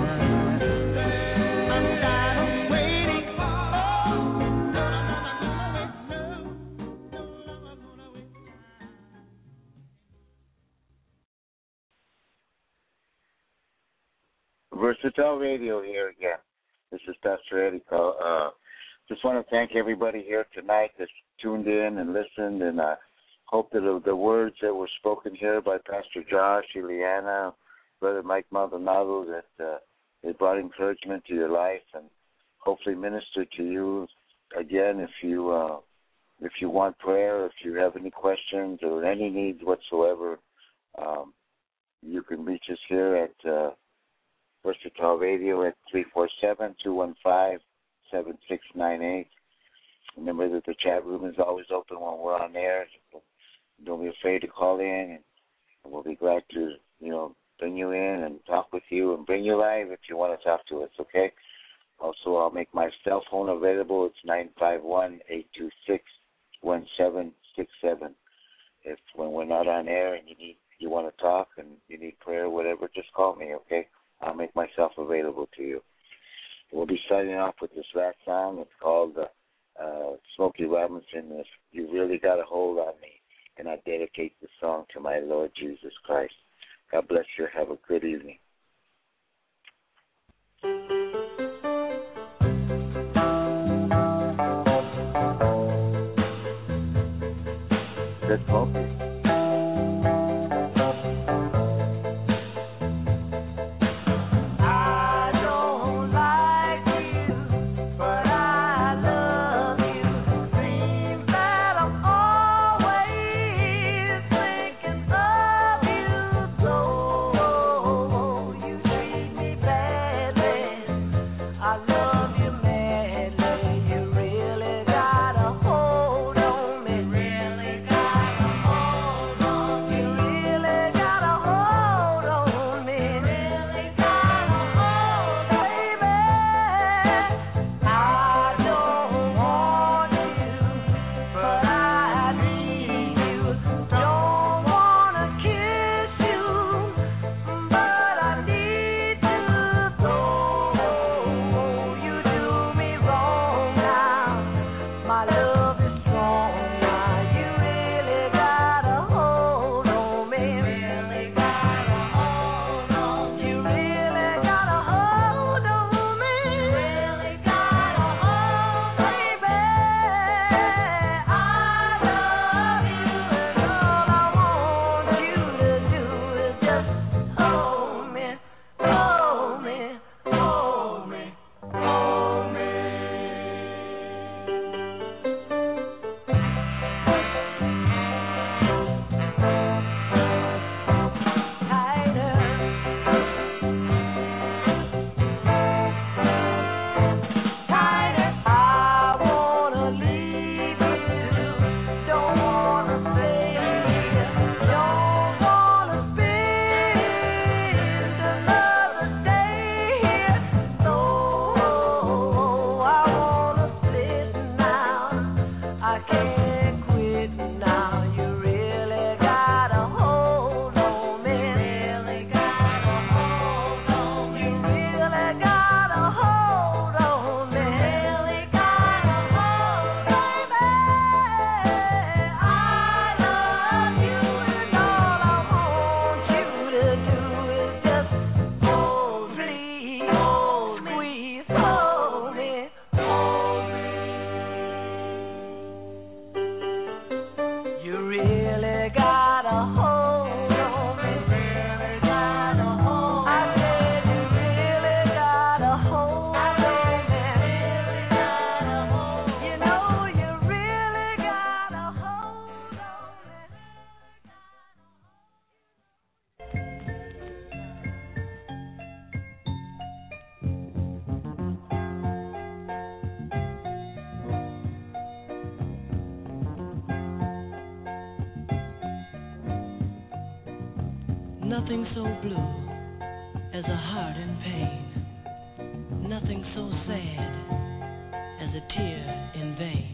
Versatile Radio here again. This is Pastor Eddie. Uh, just want to thank everybody here tonight that's tuned in and listened, and I hope that the, the words that were spoken here by Pastor Josh, Ileana, Brother Mike Maldonado, that uh, they brought encouragement to your life and hopefully minister to you. Again, if you uh, if you want prayer, if you have any questions or any needs whatsoever, um, you can reach us here at uh, Versatile Radio at three four seven, two one five, seven six nine eight. Remember that the chat room is always open when we're on air. Don't be afraid to call in, and we'll be glad to, you know, bring you in and talk with you and bring you live if you want to talk to us, okay? Also, I'll make my cell phone available. It's nine five one, eight two six, one seven six seven. If when we're not on air and you need you want to talk and you need prayer, whatever, just call me, okay? I'll make myself available to you. We'll be starting off with this last song. It's called uh, uh, Smokey Robinson, If You Really Got a Hold on Me. And I dedicate the song to my Lord Jesus Christ. God bless you. Have a good evening. That's Smokey. Oh Nothing so blue as a heart in pain. Nothing so sad as a tear in vain.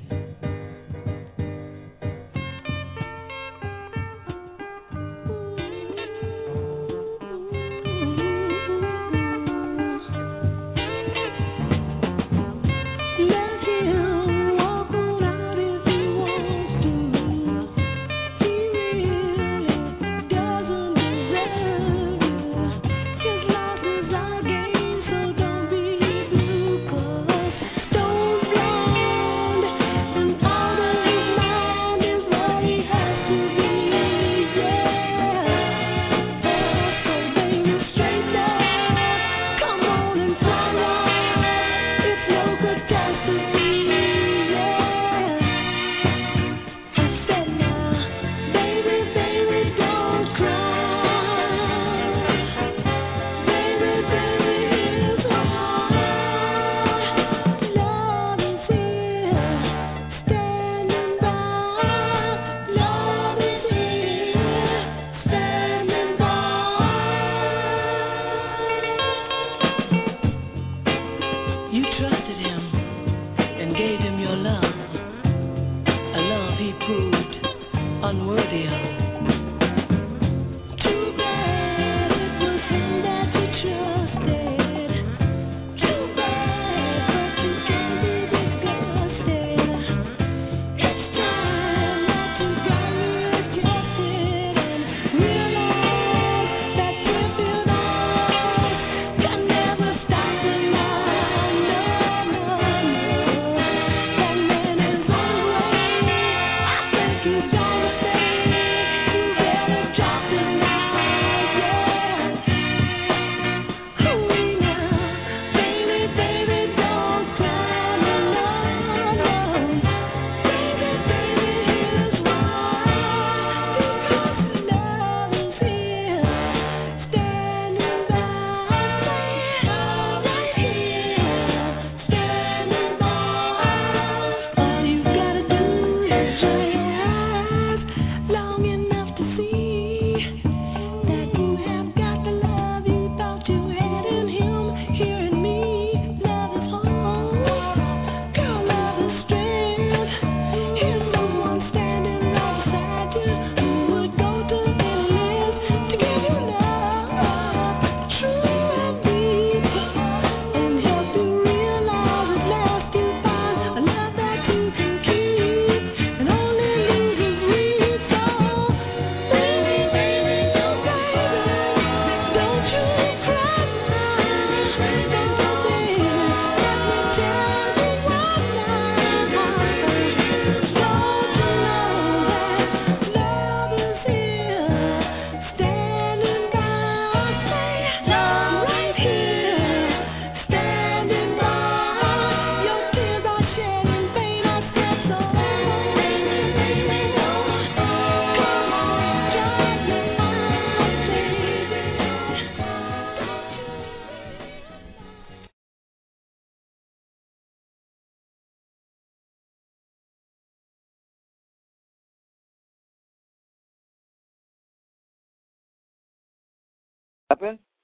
Happen?